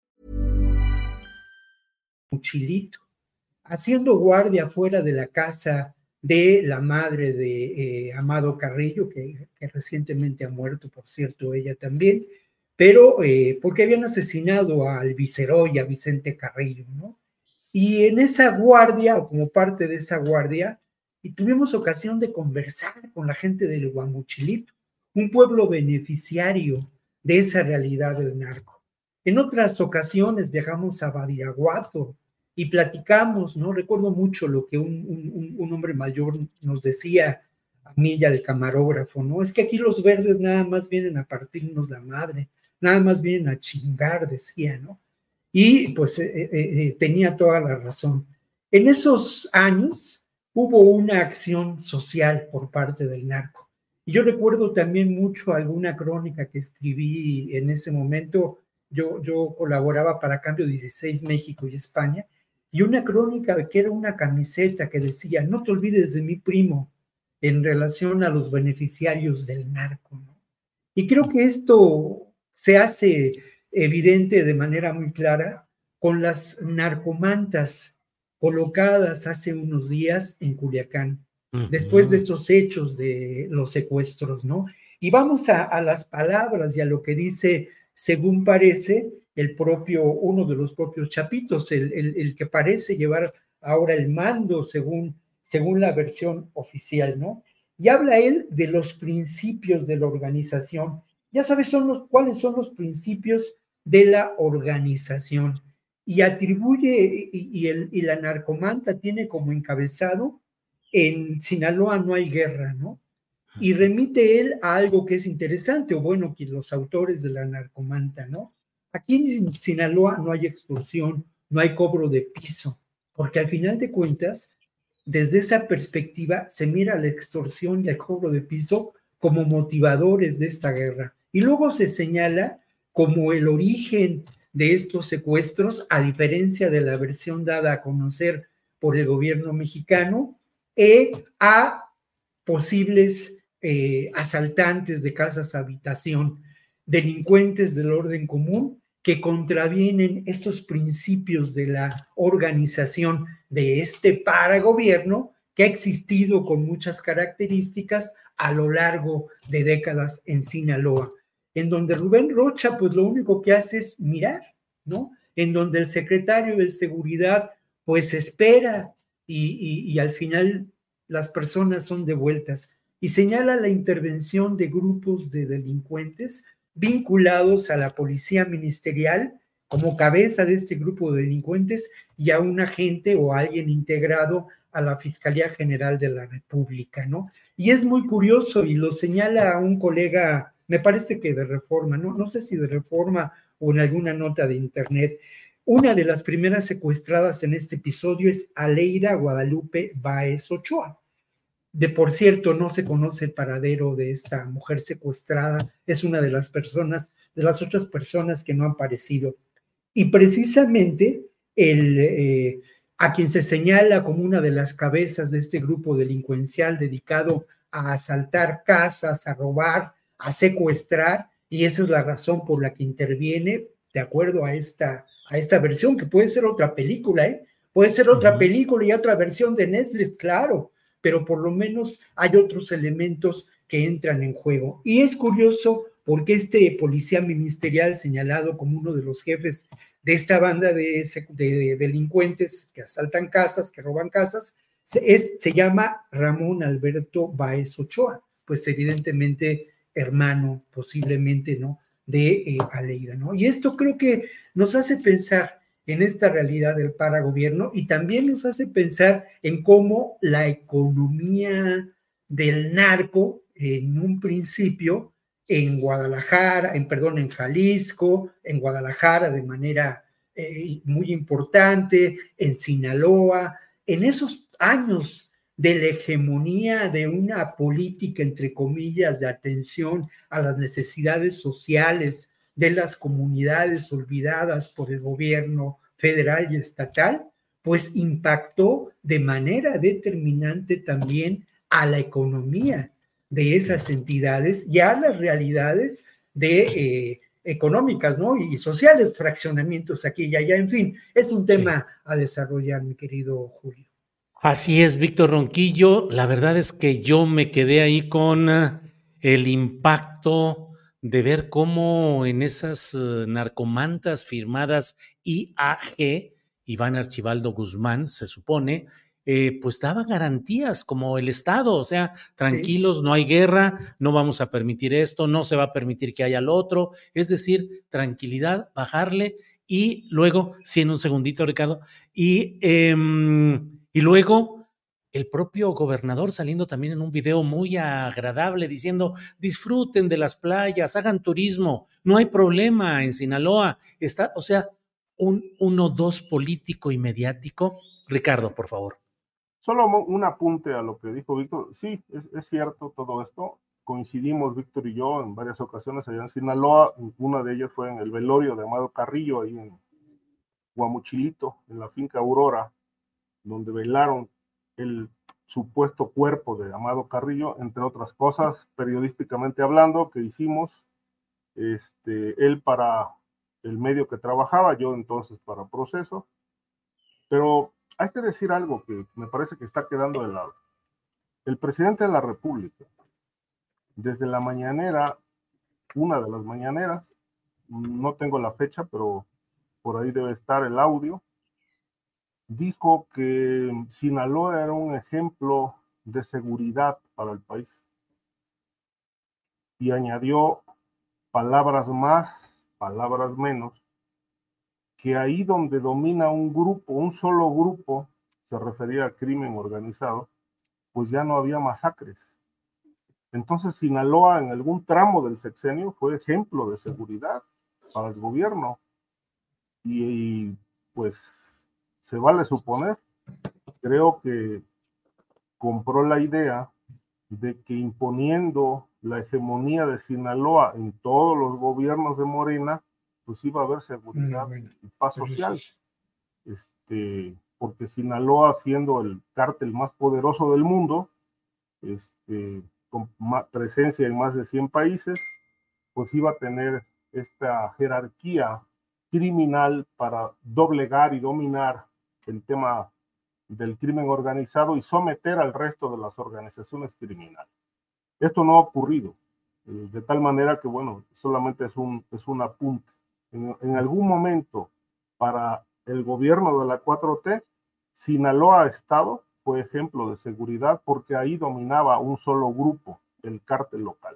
Mochilito, haciendo guardia fuera de la casa de la madre de eh, Amado Carrillo, que, que recientemente ha muerto, por cierto, ella también, pero eh, porque habían asesinado al viceroy, a Vicente Carrillo, ¿no? Y en esa guardia, o como parte de esa guardia, y tuvimos ocasión de conversar con la gente del Guamuchilito, un pueblo beneficiario de esa realidad del narco. En otras ocasiones viajamos a Badiraguato y platicamos, ¿no? Recuerdo mucho lo que un, un, un hombre mayor nos decía a mí y al camarógrafo, ¿no? Es que aquí los verdes nada más vienen a partirnos la madre, nada más vienen a chingar, decía, ¿no? Y pues eh, eh, tenía toda la razón. En esos años hubo una acción social por parte del narco. Y yo recuerdo también mucho alguna crónica que escribí en ese momento. Yo, yo colaboraba para Cambio dieciséis México y España, y una crónica que era una camiseta que decía, no te olvides de mi primo, en relación a los beneficiarios del narco, ¿no? Y creo que esto se hace evidente de manera muy clara con las narcomantas colocadas hace unos días en Culiacán, uh-huh. después de estos hechos de los secuestros, ¿no? Y vamos a, a las palabras y a lo que dice, según parece, el propio, uno de los propios chapitos, el, el, el que parece llevar ahora el mando según, según la versión oficial, ¿no? Y habla él de los principios de la organización. Ya sabes son los, cuáles son los principios de la organización. Y atribuye, y, y, el, y la narcomanta tiene como encabezado, en Sinaloa no hay guerra, ¿no? Y remite él a algo que es interesante, o bueno, que los autores de la narcomanta, ¿no? Aquí en Sinaloa no hay extorsión, no hay cobro de piso, porque al final de cuentas, desde esa perspectiva, se mira la extorsión y el cobro de piso como motivadores de esta guerra. Y luego se señala como el origen de estos secuestros, a diferencia de la versión dada a conocer por el gobierno mexicano, e a posibles eh, asaltantes de casas habitación, delincuentes del orden común que contravienen estos principios de la organización de este paragobierno que ha existido con muchas características a lo largo de décadas en Sinaloa, en donde Rubén Rocha pues lo único que hace es mirar, ¿no? En donde el secretario de Seguridad pues espera y, y, y al final las personas son devueltas, y señala la intervención de grupos de delincuentes vinculados a la policía ministerial como cabeza de este grupo de delincuentes y a un agente o a alguien integrado a la Fiscalía General de la República, ¿no? Y es muy curioso y lo señala un colega, me parece que de Reforma, no, no sé si de Reforma o en alguna nota de internet. Una de las primeras secuestradas en este episodio es Aleida Guadalupe Báez Ochoa. De por cierto, no se conoce el paradero de esta mujer secuestrada, es una de las personas, de las otras personas que no han aparecido. Y precisamente el, eh, a quien se señala como una de las cabezas de este grupo delincuencial dedicado a asaltar casas, a robar, a secuestrar, y esa es la razón por la que interviene, de acuerdo a esta, a esta versión, que puede ser otra película, ¿eh? Puede ser otra uh-huh. película y otra versión de Netflix, claro, pero por lo menos hay otros elementos que entran en juego. Y es curioso porque este policía ministerial señalado como uno de los jefes de esta banda de, de delincuentes que asaltan casas, que roban casas, se, es, se llama Ramón Alberto Báez Ochoa, pues evidentemente hermano, posiblemente, ¿no?, de eh, Aleida, ¿no? Y esto creo que nos hace pensar en esta realidad del paragobierno y también nos hace pensar en cómo la economía del narco, en un principio, en Guadalajara, en perdón, en Jalisco, en Guadalajara de manera eh, muy importante, en Sinaloa, en esos años de la hegemonía de una política, entre comillas, de atención a las necesidades sociales de las comunidades olvidadas por el gobierno federal y estatal, pues impactó de manera determinante también a la economía de esas entidades y a las realidades de, eh, económicas, ¿no? Y sociales, fraccionamientos aquí y allá, en fin, es un tema sí. a desarrollar, mi querido Julio. Así es, Víctor Ronquillo. La verdad es que yo me quedé ahí con el impacto de ver cómo en esas uh, narcomantas firmadas I A G, Iván Archibaldo Guzmán, se supone, eh, pues daba garantías como el Estado, o sea, tranquilos, sí. no hay guerra, no vamos a permitir esto, no se va a permitir que haya lo otro, es decir, tranquilidad, bajarle y luego, sí, en un segundito, Ricardo, y... Eh, Y luego el propio gobernador saliendo también en un video muy agradable diciendo disfruten de las playas, hagan turismo, no hay problema en Sinaloa. Está, o sea, un uno dos político y mediático. Ricardo, por favor. Solo un apunte a lo que dijo Víctor. Sí, es, es cierto todo esto. Coincidimos Víctor y yo en varias ocasiones allá en Sinaloa. Una de ellas fue en el velorio de Amado Carrillo, ahí en Guamuchilito, en la finca Aurora, donde velaron el supuesto cuerpo de Amado Carrillo, entre otras cosas, periodísticamente hablando, que hicimos, este, él para el medio que trabajaba, yo entonces para Proceso, pero hay que decir algo que me parece que está quedando de lado. El presidente de la República, desde la mañanera, una de las mañaneras, no tengo la fecha, pero por ahí debe estar el audio, dijo que Sinaloa era un ejemplo de seguridad para el país. Y añadió palabras más, palabras menos, que ahí donde domina un grupo, un solo grupo, se refería a crimen organizado, pues ya no había masacres. Entonces Sinaloa en algún tramo del sexenio fue ejemplo de seguridad para el gobierno. Y, y pues se vale suponer, creo que compró la idea de que imponiendo la hegemonía de Sinaloa en todos los gobiernos de Morena, pues iba a haber seguridad bueno, y paz social. Este, porque Sinaloa, siendo el cártel más poderoso del mundo, este, con más presencia en más de cien países, pues iba a tener esta jerarquía criminal para doblegar y dominar el tema del crimen organizado y someter al resto de las organizaciones criminales. Esto no ha ocurrido, eh, de tal manera que, bueno, solamente es un, es un apunte. En, en algún momento, para el gobierno de la cuatro T, Sinaloa Estado fue ejemplo de seguridad porque ahí dominaba un solo grupo, el cártel local.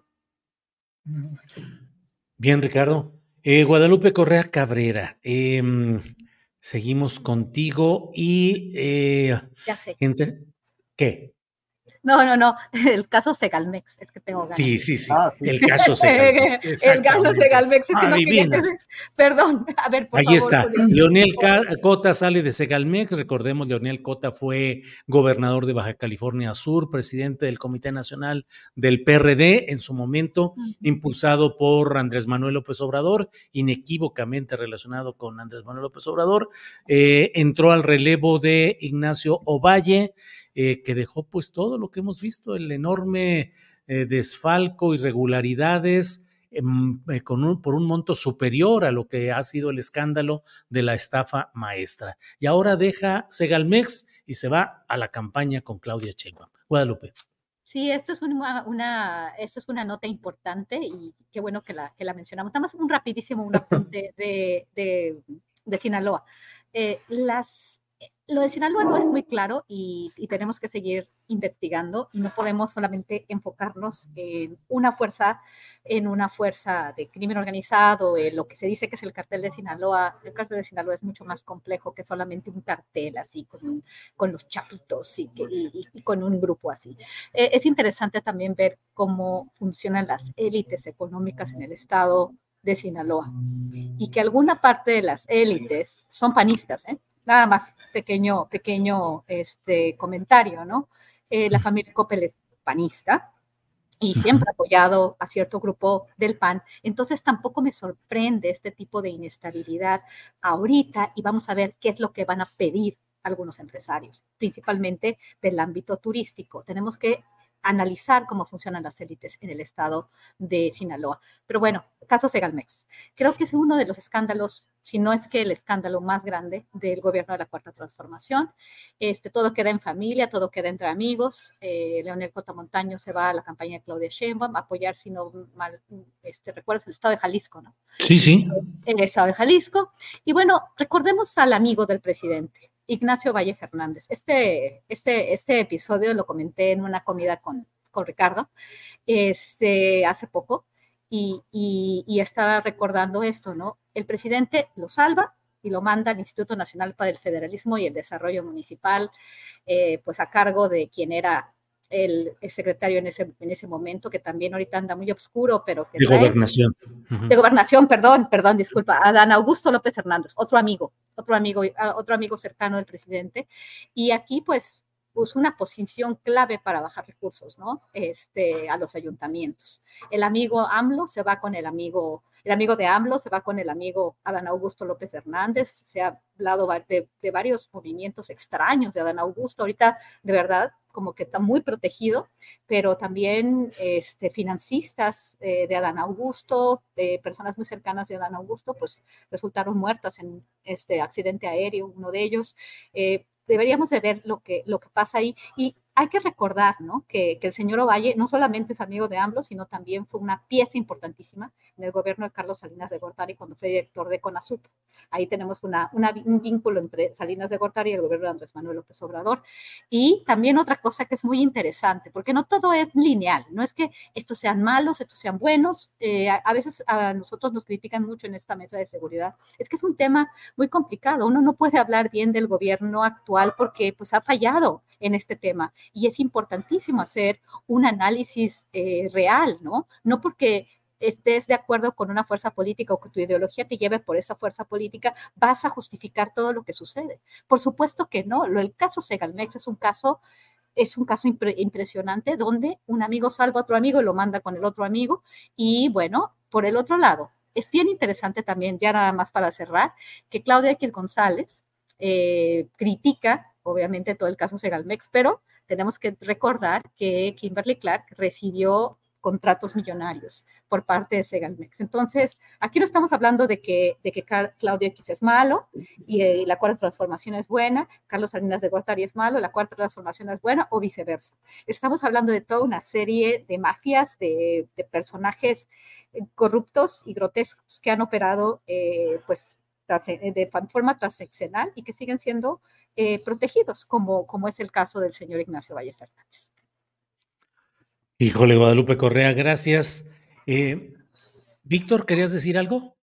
Bien, Ricardo. Eh, Guadalupe Correa Cabrera, eh, seguimos contigo y... Eh, ya sé. Entre, ¿Qué? No, no, no, el caso Segalmex, es que tengo ganas. Sí, sí, sí, ah, sí. el caso Segalmex. El caso Segalmex, es que no quería que... Perdón, a ver, por Ahí favor. está, Leonel Cota sale de Segalmex, recordemos, Leonel Cota fue gobernador de Baja California Sur, presidente del Comité Nacional del P R D, en su momento uh-huh. impulsado por Andrés Manuel López Obrador, inequívocamente relacionado con Andrés Manuel López Obrador, eh, entró al relevo de Ignacio Ovalle, Eh, que dejó pues todo lo que hemos visto, el enorme eh, desfalco, irregularidades, eh, eh, con un, por un monto superior a lo que ha sido el escándalo de la estafa maestra. Y ahora deja Segalmex y se va a la campaña con Claudia Sheinbaum. Guadalupe. Sí, esto es una, una, esto es una nota importante y qué bueno que la, que la mencionamos. Nada más un rapidísimo, un apunte de, de, de Sinaloa. Eh, las Lo de Sinaloa no es muy claro y, y tenemos que seguir investigando y no podemos solamente enfocarnos en una fuerza, en una fuerza de crimen organizado, en lo que se dice que es el cartel de Sinaloa. El cartel de Sinaloa es mucho más complejo que solamente un cartel así con, un, con los chapitos y, que, y, y con un grupo así. Eh, es interesante también ver cómo funcionan las élites económicas en el estado de Sinaloa y que alguna parte de las élites son panistas, ¿eh? nada más, pequeño, pequeño este, comentario, ¿no? Eh, la familia Coppel es panista y siempre ha apoyado a cierto grupo del P A N, entonces tampoco me sorprende este tipo de inestabilidad ahorita y vamos a ver qué es lo que van a pedir algunos empresarios, principalmente del ámbito turístico. Tenemos que analizar cómo funcionan las élites en el estado de Sinaloa. Pero bueno, caso Segalmex. Creo que es uno de los escándalos, si no es que el escándalo más grande del gobierno de la Cuarta Transformación. Este, todo queda en familia, todo queda entre amigos. Eh, Leonel Cotamontaño se va a la campaña de Claudia Sheinbaum a apoyar, si no mal este, recuerdas, el estado de Jalisco, ¿no? Sí, sí. El estado de Jalisco. Y bueno, recordemos al amigo del presidente, Ignacio Valle Fernández. Este, este, este episodio lo comenté en una comida con, con Ricardo este, hace poco y, y, y estaba recordando esto, ¿no? El presidente lo salva y lo manda al Instituto Nacional para el Federalismo y el Desarrollo Municipal, eh, pues a cargo de quien era el, el secretario en ese, en ese momento, que también ahorita anda muy oscuro, pero que de trae, gobernación. Uh-huh. De gobernación, perdón, perdón, disculpa, Adán Augusto López Hernández, otro amigo, otro amigo, otro amigo cercano del presidente. Y aquí, pues, puso una posición clave para bajar recursos, ¿no? Este, a los ayuntamientos. El amigo AMLO se va con el amigo, el amigo de AMLO se va con el amigo Adán Augusto López Hernández. Se ha hablado de, de varios movimientos extraños de Adán Augusto. Ahorita, de verdad, como que está muy protegido, pero también este, financistas eh, de Adán Augusto, eh, personas muy cercanas de Adán Augusto, pues resultaron muertas en este accidente aéreo, uno de ellos. Eh, deberíamos de ver lo que, lo que pasa ahí. Y hay que recordar, ¿no? que, que el señor Ovalle no solamente es amigo de AMLO, sino también fue una pieza importantísima en el gobierno de Carlos Salinas de Gortari cuando fue director de CONASUP. Ahí tenemos una, una, un vínculo entre Salinas de Gortari y el gobierno de Andrés Manuel López Obrador. Y también otra cosa que es muy interesante, porque no todo es lineal, no es que estos sean malos, estos sean buenos. Eh, a, a veces a nosotros nos critican mucho en esta mesa de seguridad. Es que es un tema muy complicado. Uno no puede hablar bien del gobierno actual porque pues ha fallado en este tema y es importantísimo hacer un análisis eh, real, ¿no? No porque estés de acuerdo con una fuerza política o que tu ideología te lleve por esa fuerza política, vas a justificar todo lo que sucede. Por supuesto que no. Lo, el caso Segalmex es un caso, es un caso impre, impresionante donde un amigo salva a otro amigo y lo manda con el otro amigo. Y bueno, por el otro lado, es bien interesante también, ya nada más para cerrar, que Claudia X González eh, critica, obviamente, todo el caso Segalmex, pero tenemos que recordar que Kimberly Clark recibió contratos millonarios por parte de Segalmex. Entonces, aquí no estamos hablando de que, de que Claudio X es malo y eh, la cuarta transformación es buena, Carlos Salinas de Gortari es malo, la cuarta transformación es buena o viceversa. Estamos hablando de toda una serie de mafias, de, de personajes corruptos y grotescos que han operado eh, pues, de forma transaccional y que siguen siendo eh, protegidos, como, como es el caso del señor Ignacio Valle Fernández. Híjole, Guadalupe Correa, gracias. Eh, Víctor, ¿querías decir algo?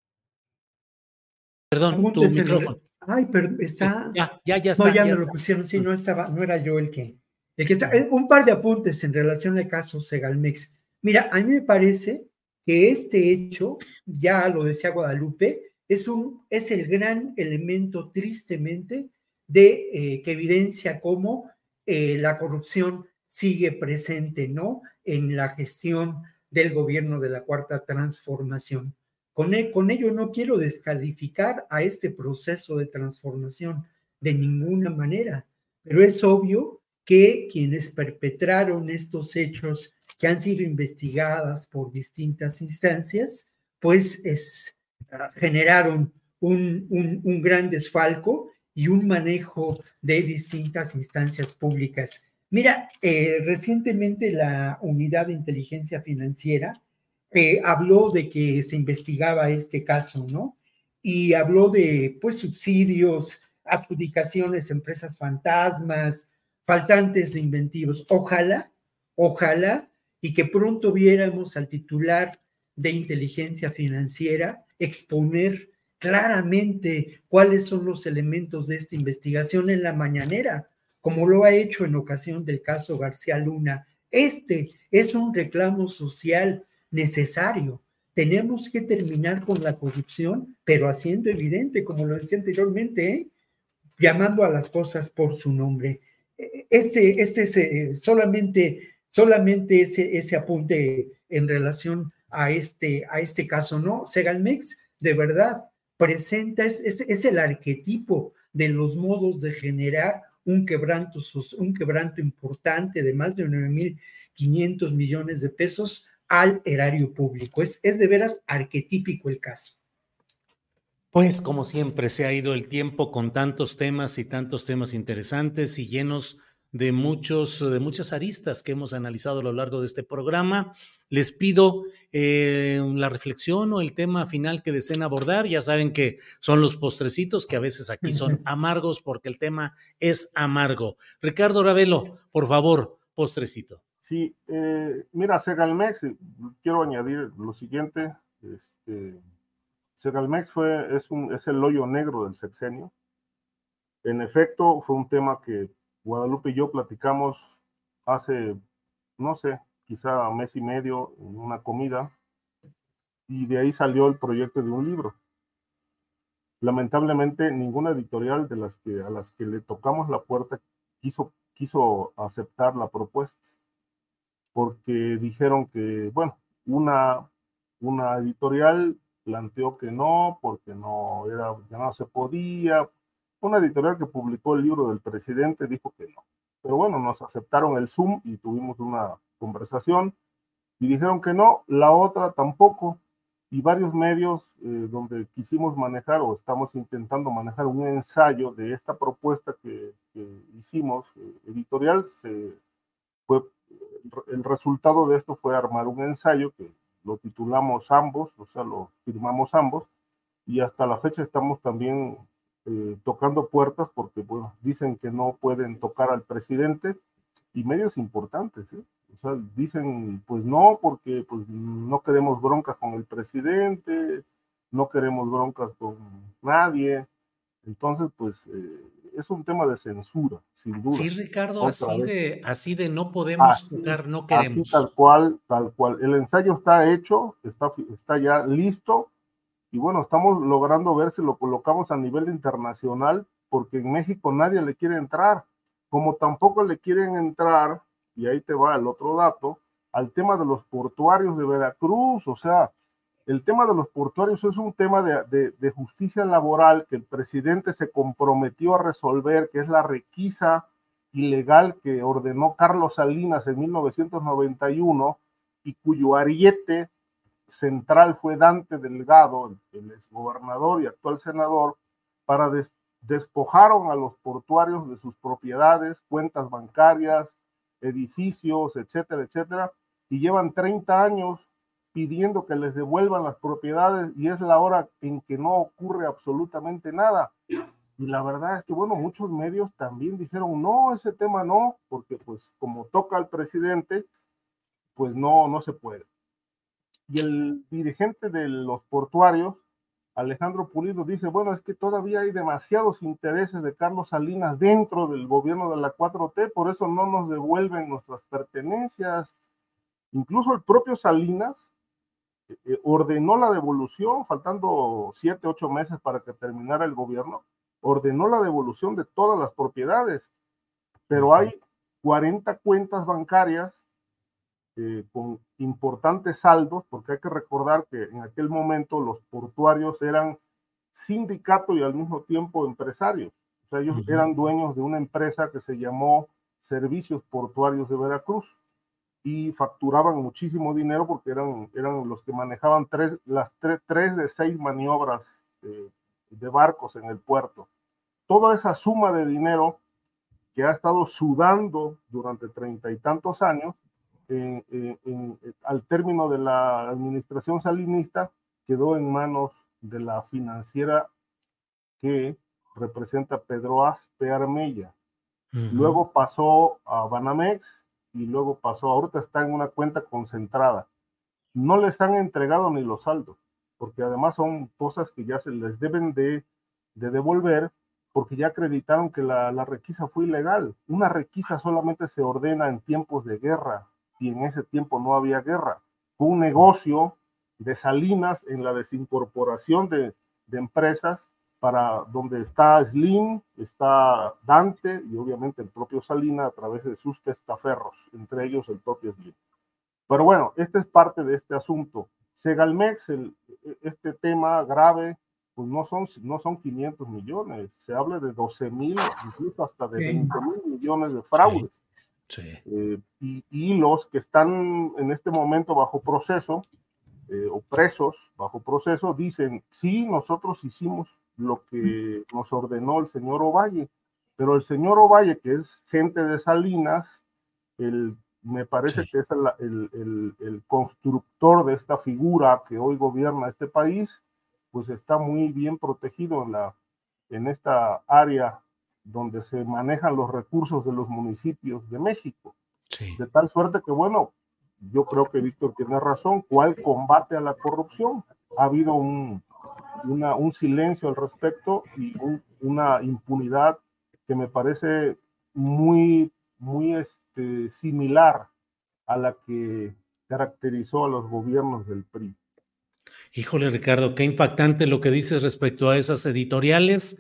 Perdón, Apuntes tu micrófono. Ay, pero está... Sí, ya, ya, ya está. No, ya, ya me está. lo pusieron, sí, no estaba, no era yo el que... El que está, un par de apuntes en relación al caso Segalmex. Mira, a mí me parece que este hecho, ya lo decía Guadalupe, es, un, es el gran elemento, tristemente, de eh, que evidencia cómo eh, la corrupción sigue presente, ¿no? En la gestión del gobierno de la Cuarta Transformación. Con, el, con ello no quiero descalificar a este proceso de transformación de ninguna manera, pero es obvio que quienes perpetraron estos hechos que han sido investigadas por distintas instancias, pues es, uh, generaron un, un, un gran desfalco y un manejo de distintas instancias públicas. Mira, eh, recientemente la Unidad de Inteligencia Financiera eh, habló de que se investigaba este caso, ¿no? Y habló de, pues, subsidios, adjudicaciones, empresas fantasmas, faltantes de inventivos. Ojalá, ojalá, y que pronto viéramos al titular de Inteligencia Financiera exponer claramente cuáles son los elementos de esta investigación en la mañanera, como lo ha hecho en ocasión del caso García Luna. Este es un reclamo social necesario. Tenemos que terminar con la corrupción, pero haciendo evidente, como lo decía anteriormente, ¿eh? llamando a las cosas por su nombre. Este, este es eh, solamente, solamente ese, ese apunte en relación a este, a este caso, ¿no? Segalmex, de verdad, presenta, es, es, es el arquetipo de los modos de generar un quebranto, un quebranto importante de más de nueve mil quinientos millones de pesos al erario público. Es, es de veras arquetípico el caso. Pues como siempre se ha ido el tiempo con tantos temas y tantos temas interesantes y llenos de muchos, de muchas aristas que hemos analizado a lo largo de este programa. Les pido eh, la reflexión o el tema final que deseen abordar. Ya saben que son los postrecitos que a veces aquí son amargos porque el tema es amargo. Ricardo Ravelo, por favor, postrecito. Sí, eh, mira, Segalmex, quiero añadir lo siguiente. Este, Segalmex fue, es, un, es el hoyo negro del sexenio. En efecto, fue un tema que Guadalupe y yo platicamos hace, no sé, quizá mes y medio en una comida, y de ahí salió el proyecto de un libro. Lamentablemente, ninguna editorial de las que, a las que le tocamos la puerta quiso, quiso aceptar la propuesta, porque dijeron que, bueno, una, una editorial planteó que no, porque no, era, ya no se podía. Una editorial que publicó el libro del presidente dijo que no. Pero bueno, nos aceptaron el Zoom y tuvimos una conversación y dijeron que no, la otra tampoco. Y varios medios eh, donde quisimos manejar o estamos intentando manejar un ensayo de esta propuesta que, que hicimos, eh, editorial, se fue, el resultado de esto fue armar un ensayo que lo titulamos ambos, o sea, lo firmamos ambos, y hasta la fecha estamos también eh, tocando puertas porque, bueno, dicen que no pueden tocar al presidente, y medios importantes, ¿eh? O sea, dicen, pues no, porque pues no queremos broncas con el presidente, no queremos broncas con nadie. Entonces, pues eh, es un tema de censura, sin duda. Sí, Ricardo, así de, así de no podemos así, tocar, no queremos. Así tal cual, tal cual. El ensayo está hecho, está, está ya listo, y bueno, estamos logrando ver si lo colocamos a nivel internacional, porque en México nadie le quiere entrar, como tampoco le quieren entrar, y ahí te va el otro dato, al tema de los portuarios de Veracruz. O sea, el tema de los portuarios es un tema de, de, de justicia laboral que el presidente se comprometió a resolver, que es la requisa ilegal que ordenó Carlos Salinas en mil novecientos noventa y uno y cuyo ariete central fue Dante Delgado, el exgobernador y actual senador, para des, despojaron a los portuarios de sus propiedades, cuentas bancarias, edificios, etcétera, etcétera, y llevan treinta años pidiendo que les devuelvan las propiedades, y es la hora en que no ocurre absolutamente nada. Y la verdad es que, bueno, muchos medios también dijeron, no, ese tema no, porque pues como toca al presidente, pues no, no se puede. Y el dirigente de los portuarios, Alejandro Pulido, dice, bueno, es que todavía hay demasiados intereses de Carlos Salinas dentro del gobierno de la cuatro T, por eso no nos devuelven nuestras pertenencias. Incluso el propio Salinas eh, ordenó la devolución, faltando siete, ocho meses para que terminara el gobierno, ordenó la devolución de todas las propiedades, pero hay cuarenta cuentas bancarias Eh, con importantes saldos, porque hay que recordar que en aquel momento los portuarios eran sindicato y al mismo tiempo empresarios. O sea, ellos uh-huh. eran dueños de una empresa que se llamó Servicios Portuarios de Veracruz y facturaban muchísimo dinero porque eran, eran los que manejaban tres, las tres, tres de seis maniobras de, de barcos en el puerto. Toda esa suma de dinero que ha estado sudando durante treinta y tantos años, En, en, en, al término de la administración salinista, quedó en manos de la financiera que representa Pedro Aspe Armella. Uh-huh. Luego pasó a Banamex y luego pasó, ahorita está en una cuenta concentrada. No les han entregado ni los saldos, porque además son cosas que ya se les deben de, de devolver, porque ya acreditaron que la, la requisa fue ilegal. Una requisa solamente se ordena en tiempos de guerra, y en ese tiempo no había guerra. Fue un negocio de Salinas en la desincorporación de, de empresas para donde está Slim, está Dante y obviamente el propio Salinas a través de sus testaferros, entre ellos el propio Slim. Pero bueno, este es parte de este asunto. Segalmex, el, este tema grave, pues no son, no son quinientos millones, se habla de doce mil, incluso hasta de veinte mil millones de fraudes. Sí. Eh, y, y los que están en este momento bajo proceso, eh, o presos bajo proceso, dicen, sí, nosotros hicimos lo que nos ordenó el señor Ovalle, pero el señor Ovalle, que es gente de Salinas, el, me parece sí. que es el, el, el, el constructor de esta figura que hoy gobierna este país, pues está muy bien protegido en, la, en esta área donde se manejan los recursos de los municipios de México. Sí. De tal suerte que, bueno, yo creo que Víctor tiene razón. ¿Cuál combate a la corrupción? Ha habido un, una, un silencio al respecto y un, una impunidad que me parece muy, muy este, similar a la que caracterizó a los gobiernos del P R I. Híjole, Ricardo, qué impactante lo que dices respecto a esas editoriales.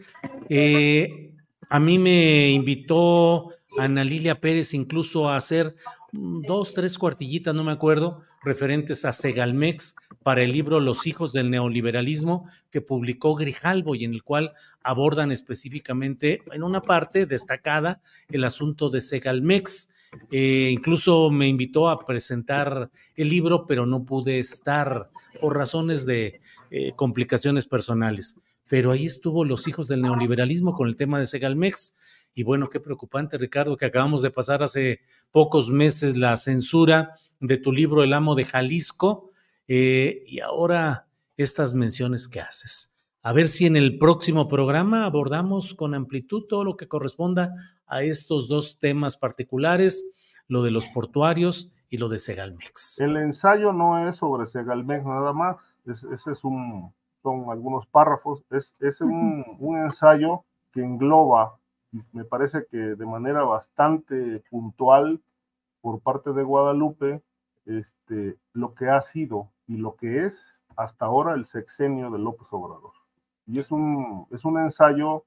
Eh, a mí me invitó Ana Lilia Pérez incluso a hacer dos, tres cuartillitas, no me acuerdo, referentes a Segalmex para el libro Los hijos del neoliberalismo que publicó Grijalvo y en el cual abordan específicamente en una parte destacada el asunto de Segalmex. Eh, incluso me invitó a presentar el libro, pero no pude estar por razones de eh, complicaciones personales. Pero ahí estuvo Los hijos del neoliberalismo con el tema de Segalmex. Y bueno, qué preocupante, Ricardo, que acabamos de pasar hace pocos meses la censura de tu libro El amo de Jalisco, eh, y ahora estas menciones que haces. A ver si en el próximo programa abordamos con amplitud todo lo que corresponda a estos dos temas particulares, lo de los portuarios y lo de Segalmex. El ensayo no es sobre Segalmex nada más, es, ese es un, son algunos párrafos, es, es un, un ensayo que engloba, me parece que de manera bastante puntual por parte de Guadalupe, este, lo que ha sido y lo que es hasta ahora el sexenio de López Obrador. Y es un, es un ensayo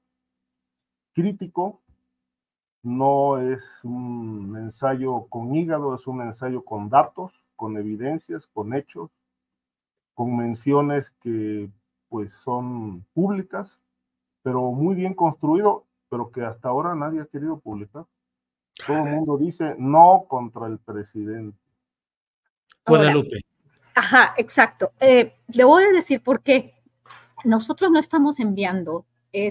crítico, no es un ensayo con hígado, es un ensayo con datos, con evidencias, con hechos, con menciones que pues son públicas, pero muy bien construido, pero que hasta ahora nadie ha querido publicar. Todo el mundo dice no contra el presidente. Guadalupe. Ajá, exacto. Eh, le voy a decir por qué. Nosotros no estamos enviando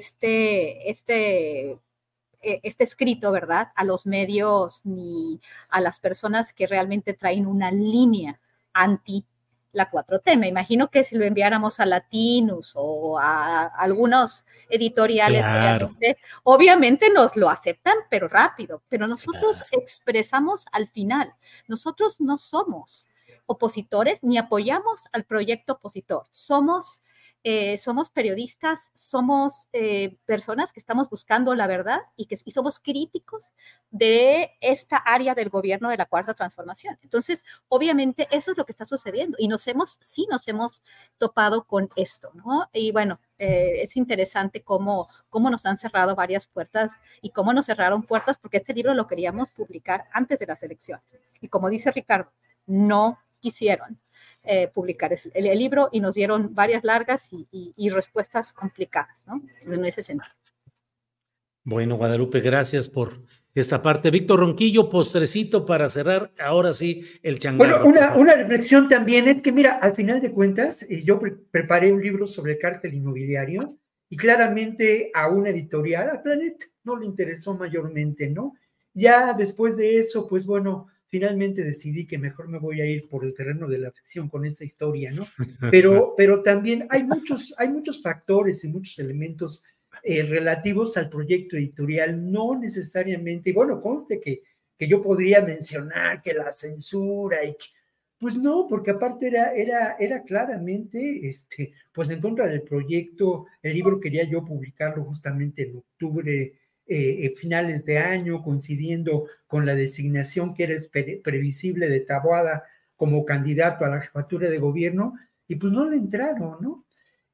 este, este, este escrito, ¿verdad?, a los medios ni a las personas que realmente traen una línea anti la cuatro T. Me imagino que si lo enviáramos a Latinus o a algunos editoriales, claro, obviamente, obviamente nos lo aceptan, pero rápido. Pero nosotros claro. expresamos al final, nosotros no somos opositores ni apoyamos al proyecto opositor. Somos, eh, somos periodistas, somos eh, personas que estamos buscando la verdad y que y somos críticos de esta área del gobierno de la Cuarta Transformación. Entonces, obviamente, eso es lo que está sucediendo y nos hemos, sí nos hemos topado con esto, ¿no? Y bueno, eh, es interesante cómo, cómo nos han cerrado varias puertas y cómo nos cerraron puertas porque este libro lo queríamos publicar antes de las elecciones. Y como dice Ricardo, no quisieron eh, publicar el, el libro y nos dieron varias largas y, y, y respuestas complicadas, ¿no? En ese sentido. Bueno, Guadalupe, gracias por esta parte. Víctor Ronquillo, postrecito para cerrar, ahora sí, el changarro. Bueno, una, una reflexión también es que, mira, al final de cuentas, eh, yo pre preparé un libro sobre el cártel inmobiliario y claramente a una editorial, a Planeta, no le interesó mayormente, ¿no? Ya después de eso, pues bueno, finalmente decidí que mejor me voy a ir por el terreno de la ficción con esa historia, ¿no? Pero, pero también hay muchos, hay muchos factores y muchos elementos eh, relativos al proyecto editorial, no necesariamente, y bueno, conste que, que yo podría mencionar que la censura y que, pues no, porque aparte era, era, era claramente, este, pues en contra del proyecto. El libro quería yo publicarlo justamente en octubre, Eh, finales de año, coincidiendo con la designación que era previsible de Taboada como candidato a la jefatura de gobierno, y pues no le entraron, ¿no?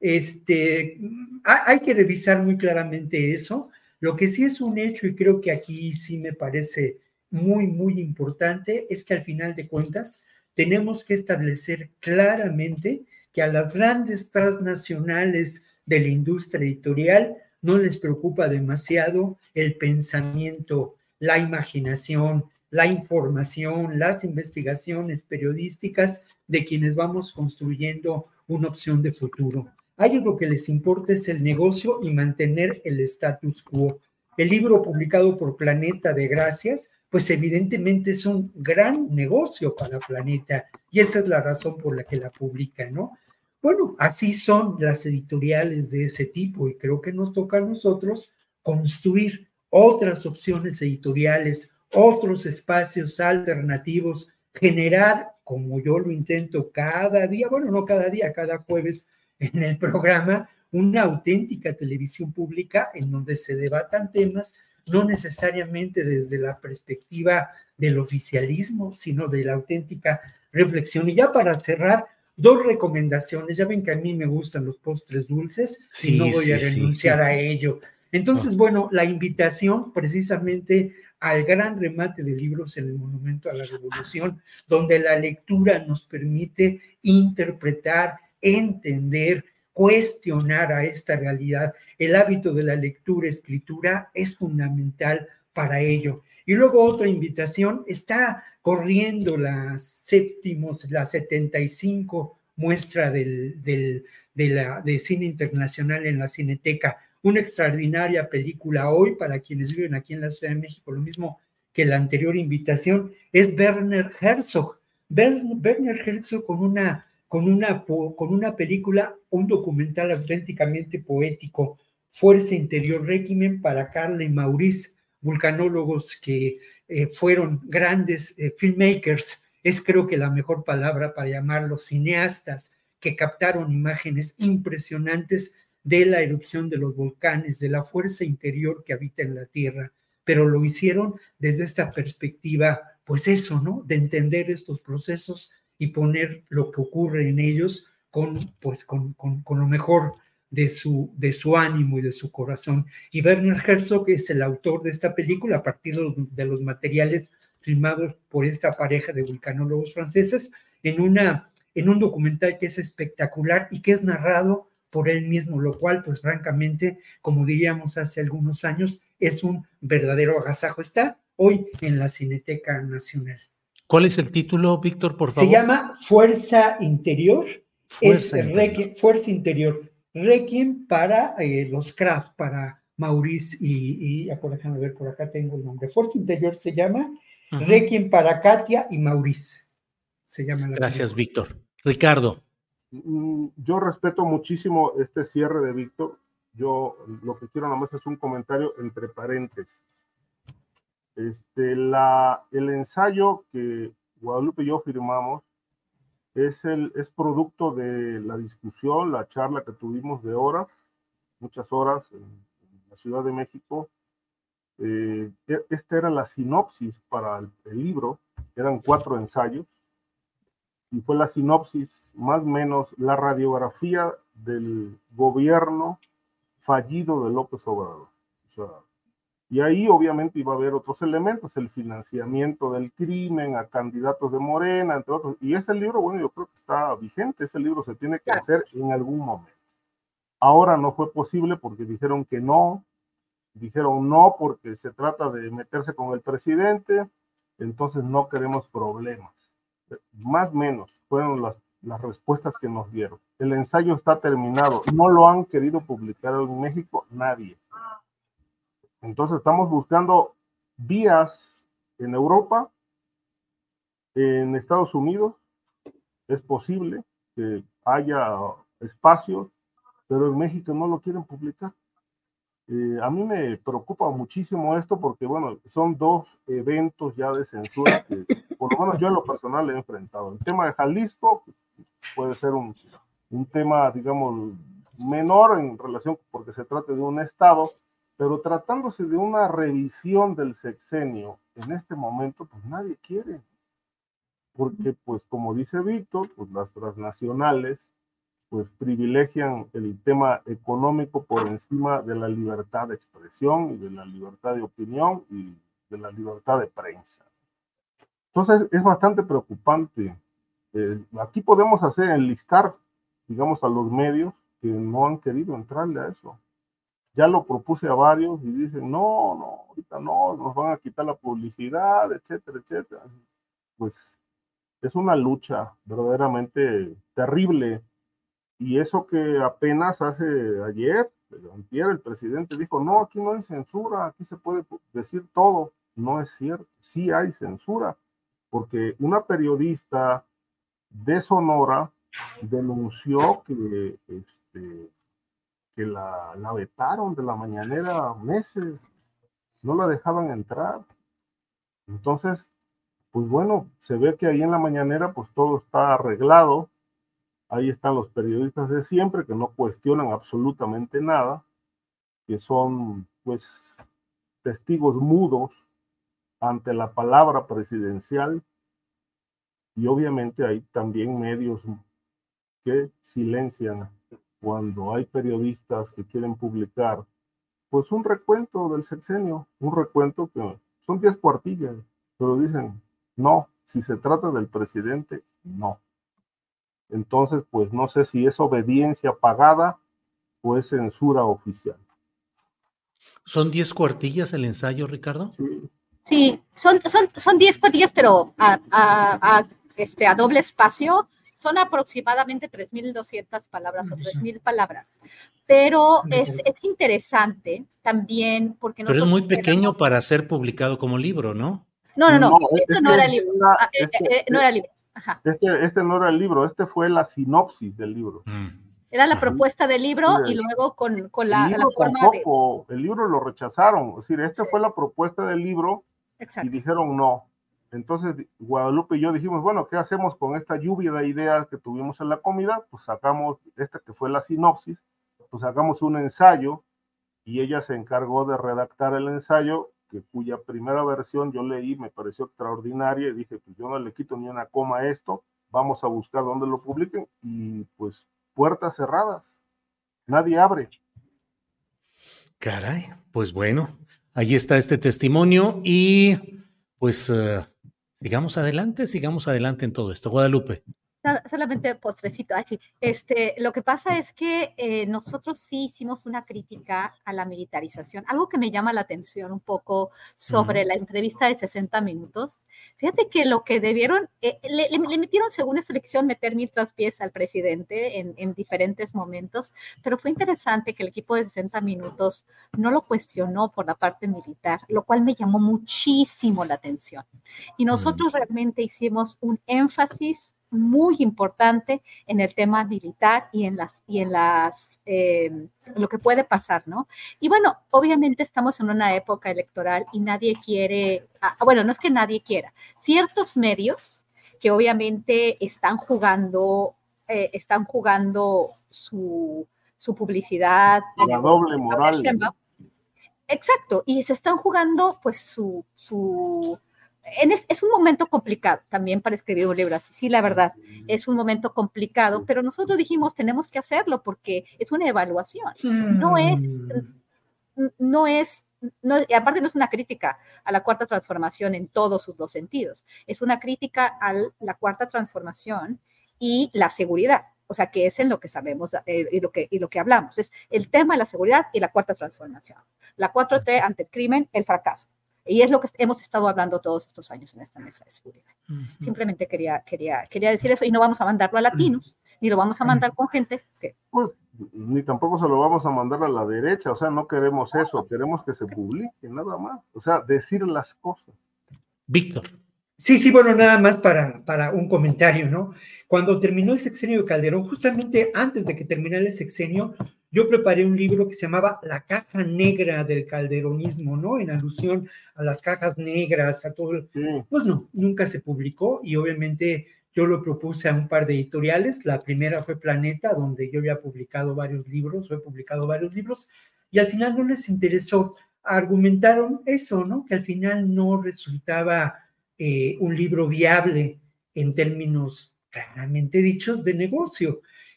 Este, hay que revisar muy claramente eso. Lo que sí es un hecho, y creo que aquí sí me parece muy, muy importante, es que al final de cuentas tenemos que establecer claramente que a las grandes transnacionales de la industria editorial no les preocupa demasiado el pensamiento, la imaginación, la información, las investigaciones periodísticas de quienes vamos construyendo una opción de futuro. A ellos lo que les importa es el negocio y mantener el status quo. El libro publicado por Planeta de Gracias, pues evidentemente es un gran negocio para Planeta, y esa es la razón por la que la publica, ¿no? Bueno, así son las editoriales de ese tipo, y creo que nos toca a nosotros construir otras opciones editoriales, otros espacios alternativos, generar, como yo lo intento cada día, bueno, no cada día, cada jueves en el programa, una auténtica televisión pública en donde se debatan temas no necesariamente desde la perspectiva del oficialismo, sino de la auténtica reflexión. Y ya para cerrar, dos recomendaciones. Ya ven que a mí me gustan los postres dulces, sí, y no voy sí, a renunciar sí. a ello. Entonces, oh. bueno, la invitación precisamente al gran remate de libros en el Monumento a la Revolución, donde la lectura nos permite interpretar, entender, cuestionar a esta realidad. El hábito de la lectura, escritura es fundamental para ello. Y luego otra invitación, está corriendo la séptimos, la setenta y cinco muestra del, del, de, la, de cine internacional en la Cineteca, una extraordinaria película hoy para quienes viven aquí en la Ciudad de México, lo mismo que la anterior invitación, es Werner Herzog. Werner Herzog con una, con una, con una película, un documental auténticamente poético, Fuerza Interior, Régimen para Carla y Maurice, vulcanólogos que eh, fueron grandes eh, filmmakers, es creo que la mejor palabra para llamarlos, cineastas que captaron imágenes impresionantes de la erupción de los volcanes, de la fuerza interior que habita en la Tierra, pero lo hicieron desde esta perspectiva, pues eso, ¿no? De entender estos procesos y poner lo que ocurre en ellos con, pues, con, con, con lo mejor de su, de su ánimo y de su corazón. Y Werner Herzog es el autor de esta película a partir de los, de los materiales filmados por esta pareja de vulcanólogos franceses en, una, en un documental que es espectacular y que es narrado por él mismo, lo cual, pues francamente, como diríamos hace algunos años, es un verdadero agasajo. Está hoy en la Cineteca Nacional. ¿Cuál es el título, Víctor, por favor? Se llama Fuerza Interior. Fuerza es Interior. Requiem, Fuerza Interior. Requiem para eh, los Kraft, para Maurice y, y por déjame ver, por acá tengo el nombre. Fuerza Interior se llama, uh-huh. Requiem para Katia y Maurice. Se llama la Gracias, película. Víctor. Ricardo. Yo respeto muchísimo este cierre de Víctor. Yo lo que quiero nomás es un comentario entre paréntesis. Este, la, el ensayo que Guadalupe y yo firmamos es, el, es producto de la discusión, la charla que tuvimos de horas, muchas horas en, en la Ciudad de México. Eh, esta era la sinopsis para el, el libro, eran cuatro ensayos, y fue la sinopsis, más o menos, la radiografía del gobierno fallido de López Obrador. O sea, y ahí obviamente iba a haber otros elementos, el financiamiento del crimen a candidatos de Morena, entre otros. Y ese libro, bueno, yo creo que está vigente, ese libro se tiene que hacer en algún momento. Ahora no fue posible porque dijeron que no, dijeron no porque se trata de meterse con el presidente, entonces no queremos problemas. Más o menos fueron las, las respuestas que nos dieron. El ensayo está terminado, no lo han querido publicar en México nadie. Entonces estamos buscando vías en Europa, en Estados Unidos, es posible que haya espacios, pero en México no lo quieren publicar. Eh, a mí me preocupa muchísimo esto porque, bueno, son dos eventos ya de censura que, por lo menos yo en lo personal he enfrentado. El tema de Jalisco puede ser un, un tema, digamos, menor en relación porque se trata de un estado, pero tratándose de una revisión del sexenio en este momento, pues nadie quiere. Porque, pues, como dice Víctor, pues las transnacionales pues privilegian el tema económico por encima de la libertad de expresión y de la libertad de opinión y de la libertad de prensa. Entonces es bastante preocupante. Eh, aquí podemos hacer enlistar, digamos, a los medios que no han querido entrarle a eso. Ya lo propuse a varios y dicen, no, no, ahorita no, nos van a quitar la publicidad, etcétera, etcétera. Pues es una lucha verdaderamente terrible. Y eso que apenas hace ayer, antier, el presidente dijo, no, aquí no hay censura, aquí se puede decir todo. No es cierto, sí hay censura, porque una periodista de Sonora denunció que, este, que la, la vetaron de la mañanera meses, no la dejaban entrar. Entonces, pues bueno, se ve que ahí en la mañanera pues todo está arreglado. Ahí están los periodistas de siempre que no cuestionan absolutamente nada, que son pues testigos mudos ante la palabra presidencial, y obviamente hay también medios que silencian cuando hay periodistas que quieren publicar pues un recuento del sexenio, un recuento que son diez cuartillas, pero dicen no, si se trata del presidente, no. Entonces, pues no sé si es obediencia pagada o es censura oficial. ¿Son diez cuartillas el ensayo, Ricardo? Sí, sí son, son, son diez cuartillas, pero a, a, a, este, a doble espacio son aproximadamente tres mil doscientas palabras o tres mil palabras. Pero es, es interesante también porque Pero es muy pequeño tenemos... para ser publicado como libro, ¿no? No, no, no, no eso no era libro. Una, ah, este, eh, eh, no era libro. Ajá. Este, este no era el libro, este fue la sinopsis del libro. Mm. Era la propuesta del libro sí, y luego con, con la, el la forma tampoco, de... El libro lo rechazaron, es decir, esta sí. fue la propuesta del libro. Exacto. Y dijeron no. Entonces Guadalupe y yo dijimos, bueno, ¿qué hacemos con esta lluvia de ideas que tuvimos en la comida? Pues sacamos, esta que fue la sinopsis, pues sacamos un ensayo y ella se encargó de redactar el ensayo, que cuya primera versión yo leí, me pareció extraordinaria, y dije, pues yo no le quito ni una coma a esto, vamos a buscar dónde lo publiquen, y pues puertas cerradas, nadie abre. Caray, pues bueno, ahí está este testimonio, y pues uh, sigamos adelante, sigamos adelante en todo esto. Guadalupe. Solamente postrecito, así. Este, lo que pasa es que eh, nosotros sí hicimos una crítica a la militarización, algo que me llama la atención un poco sobre uh-huh. la entrevista de sesenta minutos. Fíjate que lo que debieron, eh, le, le, le metieron según esta elección meter mil traspiés al presidente en, en diferentes momentos, pero fue interesante que el equipo de sesenta minutos no lo cuestionó por la parte militar, lo cual me llamó muchísimo la atención. Y nosotros uh-huh. realmente hicimos un énfasis muy importante en el tema militar y en las y en las eh, lo que puede pasar, ¿no? Y bueno, obviamente estamos en una época electoral y nadie quiere, ah, bueno, no es que nadie quiera, ciertos medios que obviamente están jugando, eh, están jugando su, su publicidad. La doble moral. Exacto, y se están jugando pues su, su En es, es un momento complicado también para escribir un libro así, sí, la verdad, es un momento complicado, pero nosotros dijimos, tenemos que hacerlo porque es una evaluación, no es, no es, no, y aparte no es una crítica a la Cuarta Transformación en todos sus dos sentidos, es una crítica a la Cuarta Transformación y la seguridad, o sea, que es en lo que sabemos eh, y, lo que, y lo que hablamos, es el tema de la seguridad y la Cuarta Transformación, la cuatro T ante el crimen, el fracaso. Y es lo que hemos estado hablando todos estos años en esta mesa de seguridad. Uh-huh. Simplemente quería, quería, quería decir eso, y no vamos a mandarlo a latinos, uh-huh. ni lo vamos a mandar con gente que... Pues, ni tampoco se lo vamos a mandar a la derecha, o sea, no queremos eso, queremos que se publique, nada más. O sea, decir las cosas. Víctor. Sí, sí, bueno, nada más para, para un comentario, ¿no? Cuando terminó el sexenio de Calderón, justamente antes de que terminara el sexenio, yo preparé un libro que se llamaba La caja negra del calderonismo, ¿no? En alusión a las cajas negras, a todo. Sí. Pues no, nunca se publicó, y obviamente yo lo propuse a un par de editoriales. La primera fue Planeta, donde yo había publicado varios libros, o he publicado varios libros, y al final no les interesó. Argumentaron eso, ¿no? Que al final no resultaba eh, un libro viable en términos claramente dichos de negocio,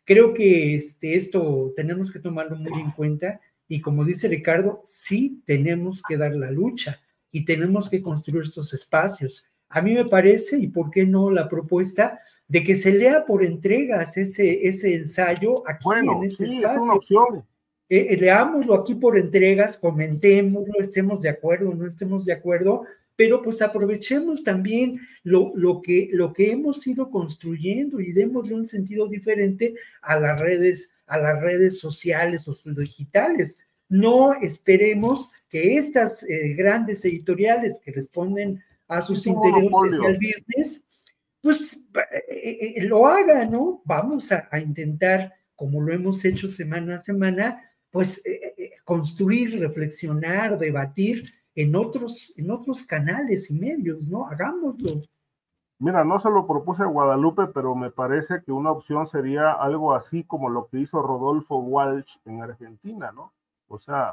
Creo que este, esto tenemos que tomarlo muy en cuenta y como dice Ricardo, sí tenemos que dar la lucha y tenemos que construir estos espacios. A mí me parece, y por qué no la propuesta, de que se lea por entregas ese, ese ensayo aquí bueno, en este sí, espacio. Es una opción. Eh, leámoslo aquí por entregas, comentémoslo, estemos de acuerdo o no estemos de acuerdo, pero pues aprovechemos también lo, lo, que, lo que hemos ido construyendo y démosle un sentido diferente a las redes, a las redes sociales o digitales. No esperemos que estas eh, grandes editoriales que responden a sus es intereses y al business, pues eh, eh, lo hagan, ¿no? Vamos a, a intentar, como lo hemos hecho semana a semana, pues eh, eh, construir, reflexionar, debatir en otros, en otros canales y medios, ¿no? Hagámoslo. Mira, no se lo propuse a Guadalupe, pero me parece que una opción sería algo así como lo que hizo Rodolfo Walsh en Argentina, ¿no? O sea,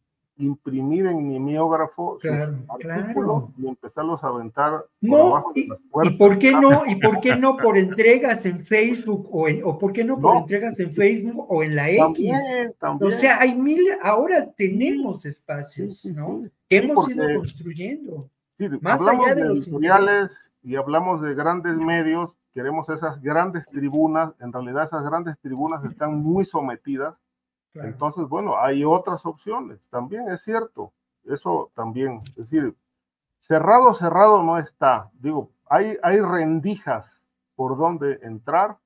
imprimir en mimeógrafo claro, sus artículos claro. y empezarlos a aventar no, por abajo de y, las puertas. ¿Y por qué no? ¿Y por qué no por entregas en Facebook o, en, o por qué no por no. entregas en Facebook o en la también, X? También. O sea, hay mil, ahora tenemos espacios, sí, sí, ¿no? Sí. Que hemos sí, ido construyendo. Sí, más hablamos allá de, de los editoriales intereses. Y hablamos de grandes medios, queremos esas grandes tribunas, en realidad esas grandes tribunas están muy sometidas. Claro. Entonces, bueno, hay otras opciones, también es cierto. Eso también, es decir, cerrado, cerrado no está. Digo, hay, hay rendijas por donde entrar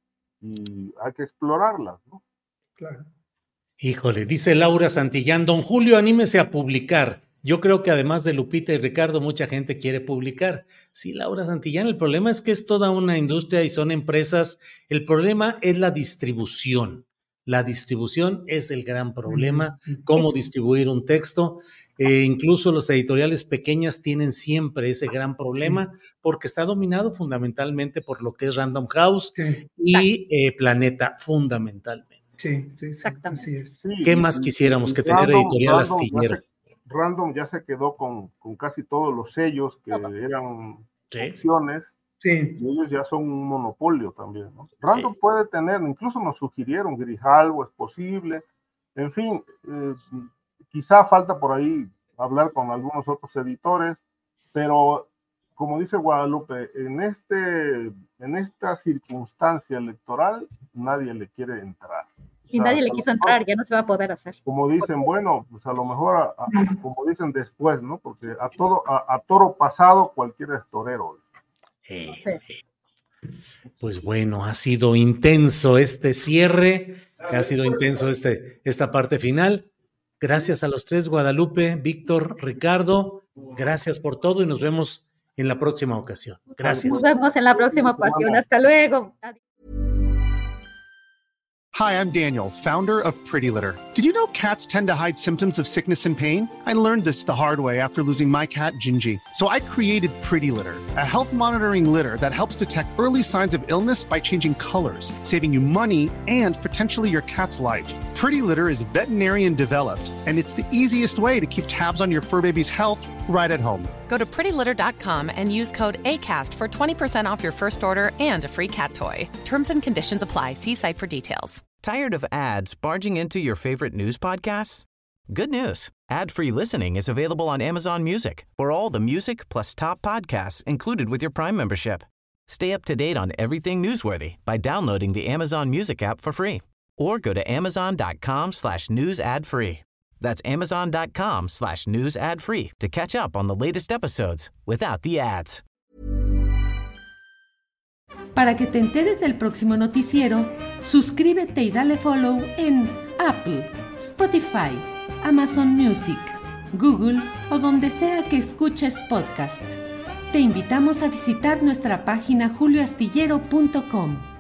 y hay que explorarlas, ¿no? Claro. Híjole, dice Laura Santillán, don Julio, anímese a publicar. Yo creo que además de Lupita y Ricardo, mucha gente quiere publicar. Sí, Laura Santillán, el problema es que es toda una industria y son empresas. El problema es la distribución. La distribución es el gran problema, cómo distribuir un texto. Eh, incluso los editoriales pequeñas tienen siempre ese gran problema porque está dominado fundamentalmente por lo que es Random House sí. y eh, Planeta, fundamentalmente. Sí, sí, exactamente. Así es. Sí, ¿qué más quisiéramos que tener Random, editorial Random astillero? Ya se, Random ya se quedó con, con casi todos los sellos que no. eran ¿Sí? opciones. Sí. Y ellos ya son un monopolio también, ¿no? Random sí. puede tener, incluso nos sugirieron, Grijalvo es posible, en fin, eh, quizá falta por ahí hablar con algunos otros editores, pero como dice Guadalupe, en, este, en esta circunstancia electoral nadie le quiere entrar. Y o sea, nadie le quiso mejor, entrar, ya no se va a poder hacer. Como dicen, bueno, pues a lo mejor, a, a, como dicen después, ¿no? Porque a, todo, a, a toro pasado cualquiera es torero. Eh, eh. Pues bueno, ha sido intenso este cierre, ha sido intenso este, esta parte final. Gracias a los tres, Guadalupe, Víctor, Ricardo, gracias por todo y nos vemos en la próxima ocasión. Gracias. Nos vemos en la próxima ocasión. Hasta luego. Hi, I'm Daniel, founder of Pretty Litter. Did you know cats tend to hide symptoms of sickness and pain? I learned this the hard way after losing my cat, Gingy. So I created Pretty Litter, a health monitoring litter that helps detect early signs of illness by changing colors, saving you money and potentially your cat's life. Pretty Litter is veterinarian developed, and it's the easiest way to keep tabs on your fur baby's health right at home. Go to pretty litter dot com and use code ACAST for twenty percent off your first order and a free cat toy. Terms and conditions apply. See site for details. Tired of ads barging into your favorite news podcasts? Good news. Ad-free listening is available on Amazon Music for all the music plus top podcasts included with your Prime membership. Stay up to date on everything newsworthy by downloading the Amazon Music app for free or go to amazon.com slash news ad free. That's amazon.com slash news ad free to catch up on the latest episodes without the ads. Para que te enteres del próximo noticiero, suscríbete y dale follow en Apple, Spotify, Amazon Music, Google o donde sea que escuches podcast. Te invitamos a visitar nuestra página julio astillero punto com.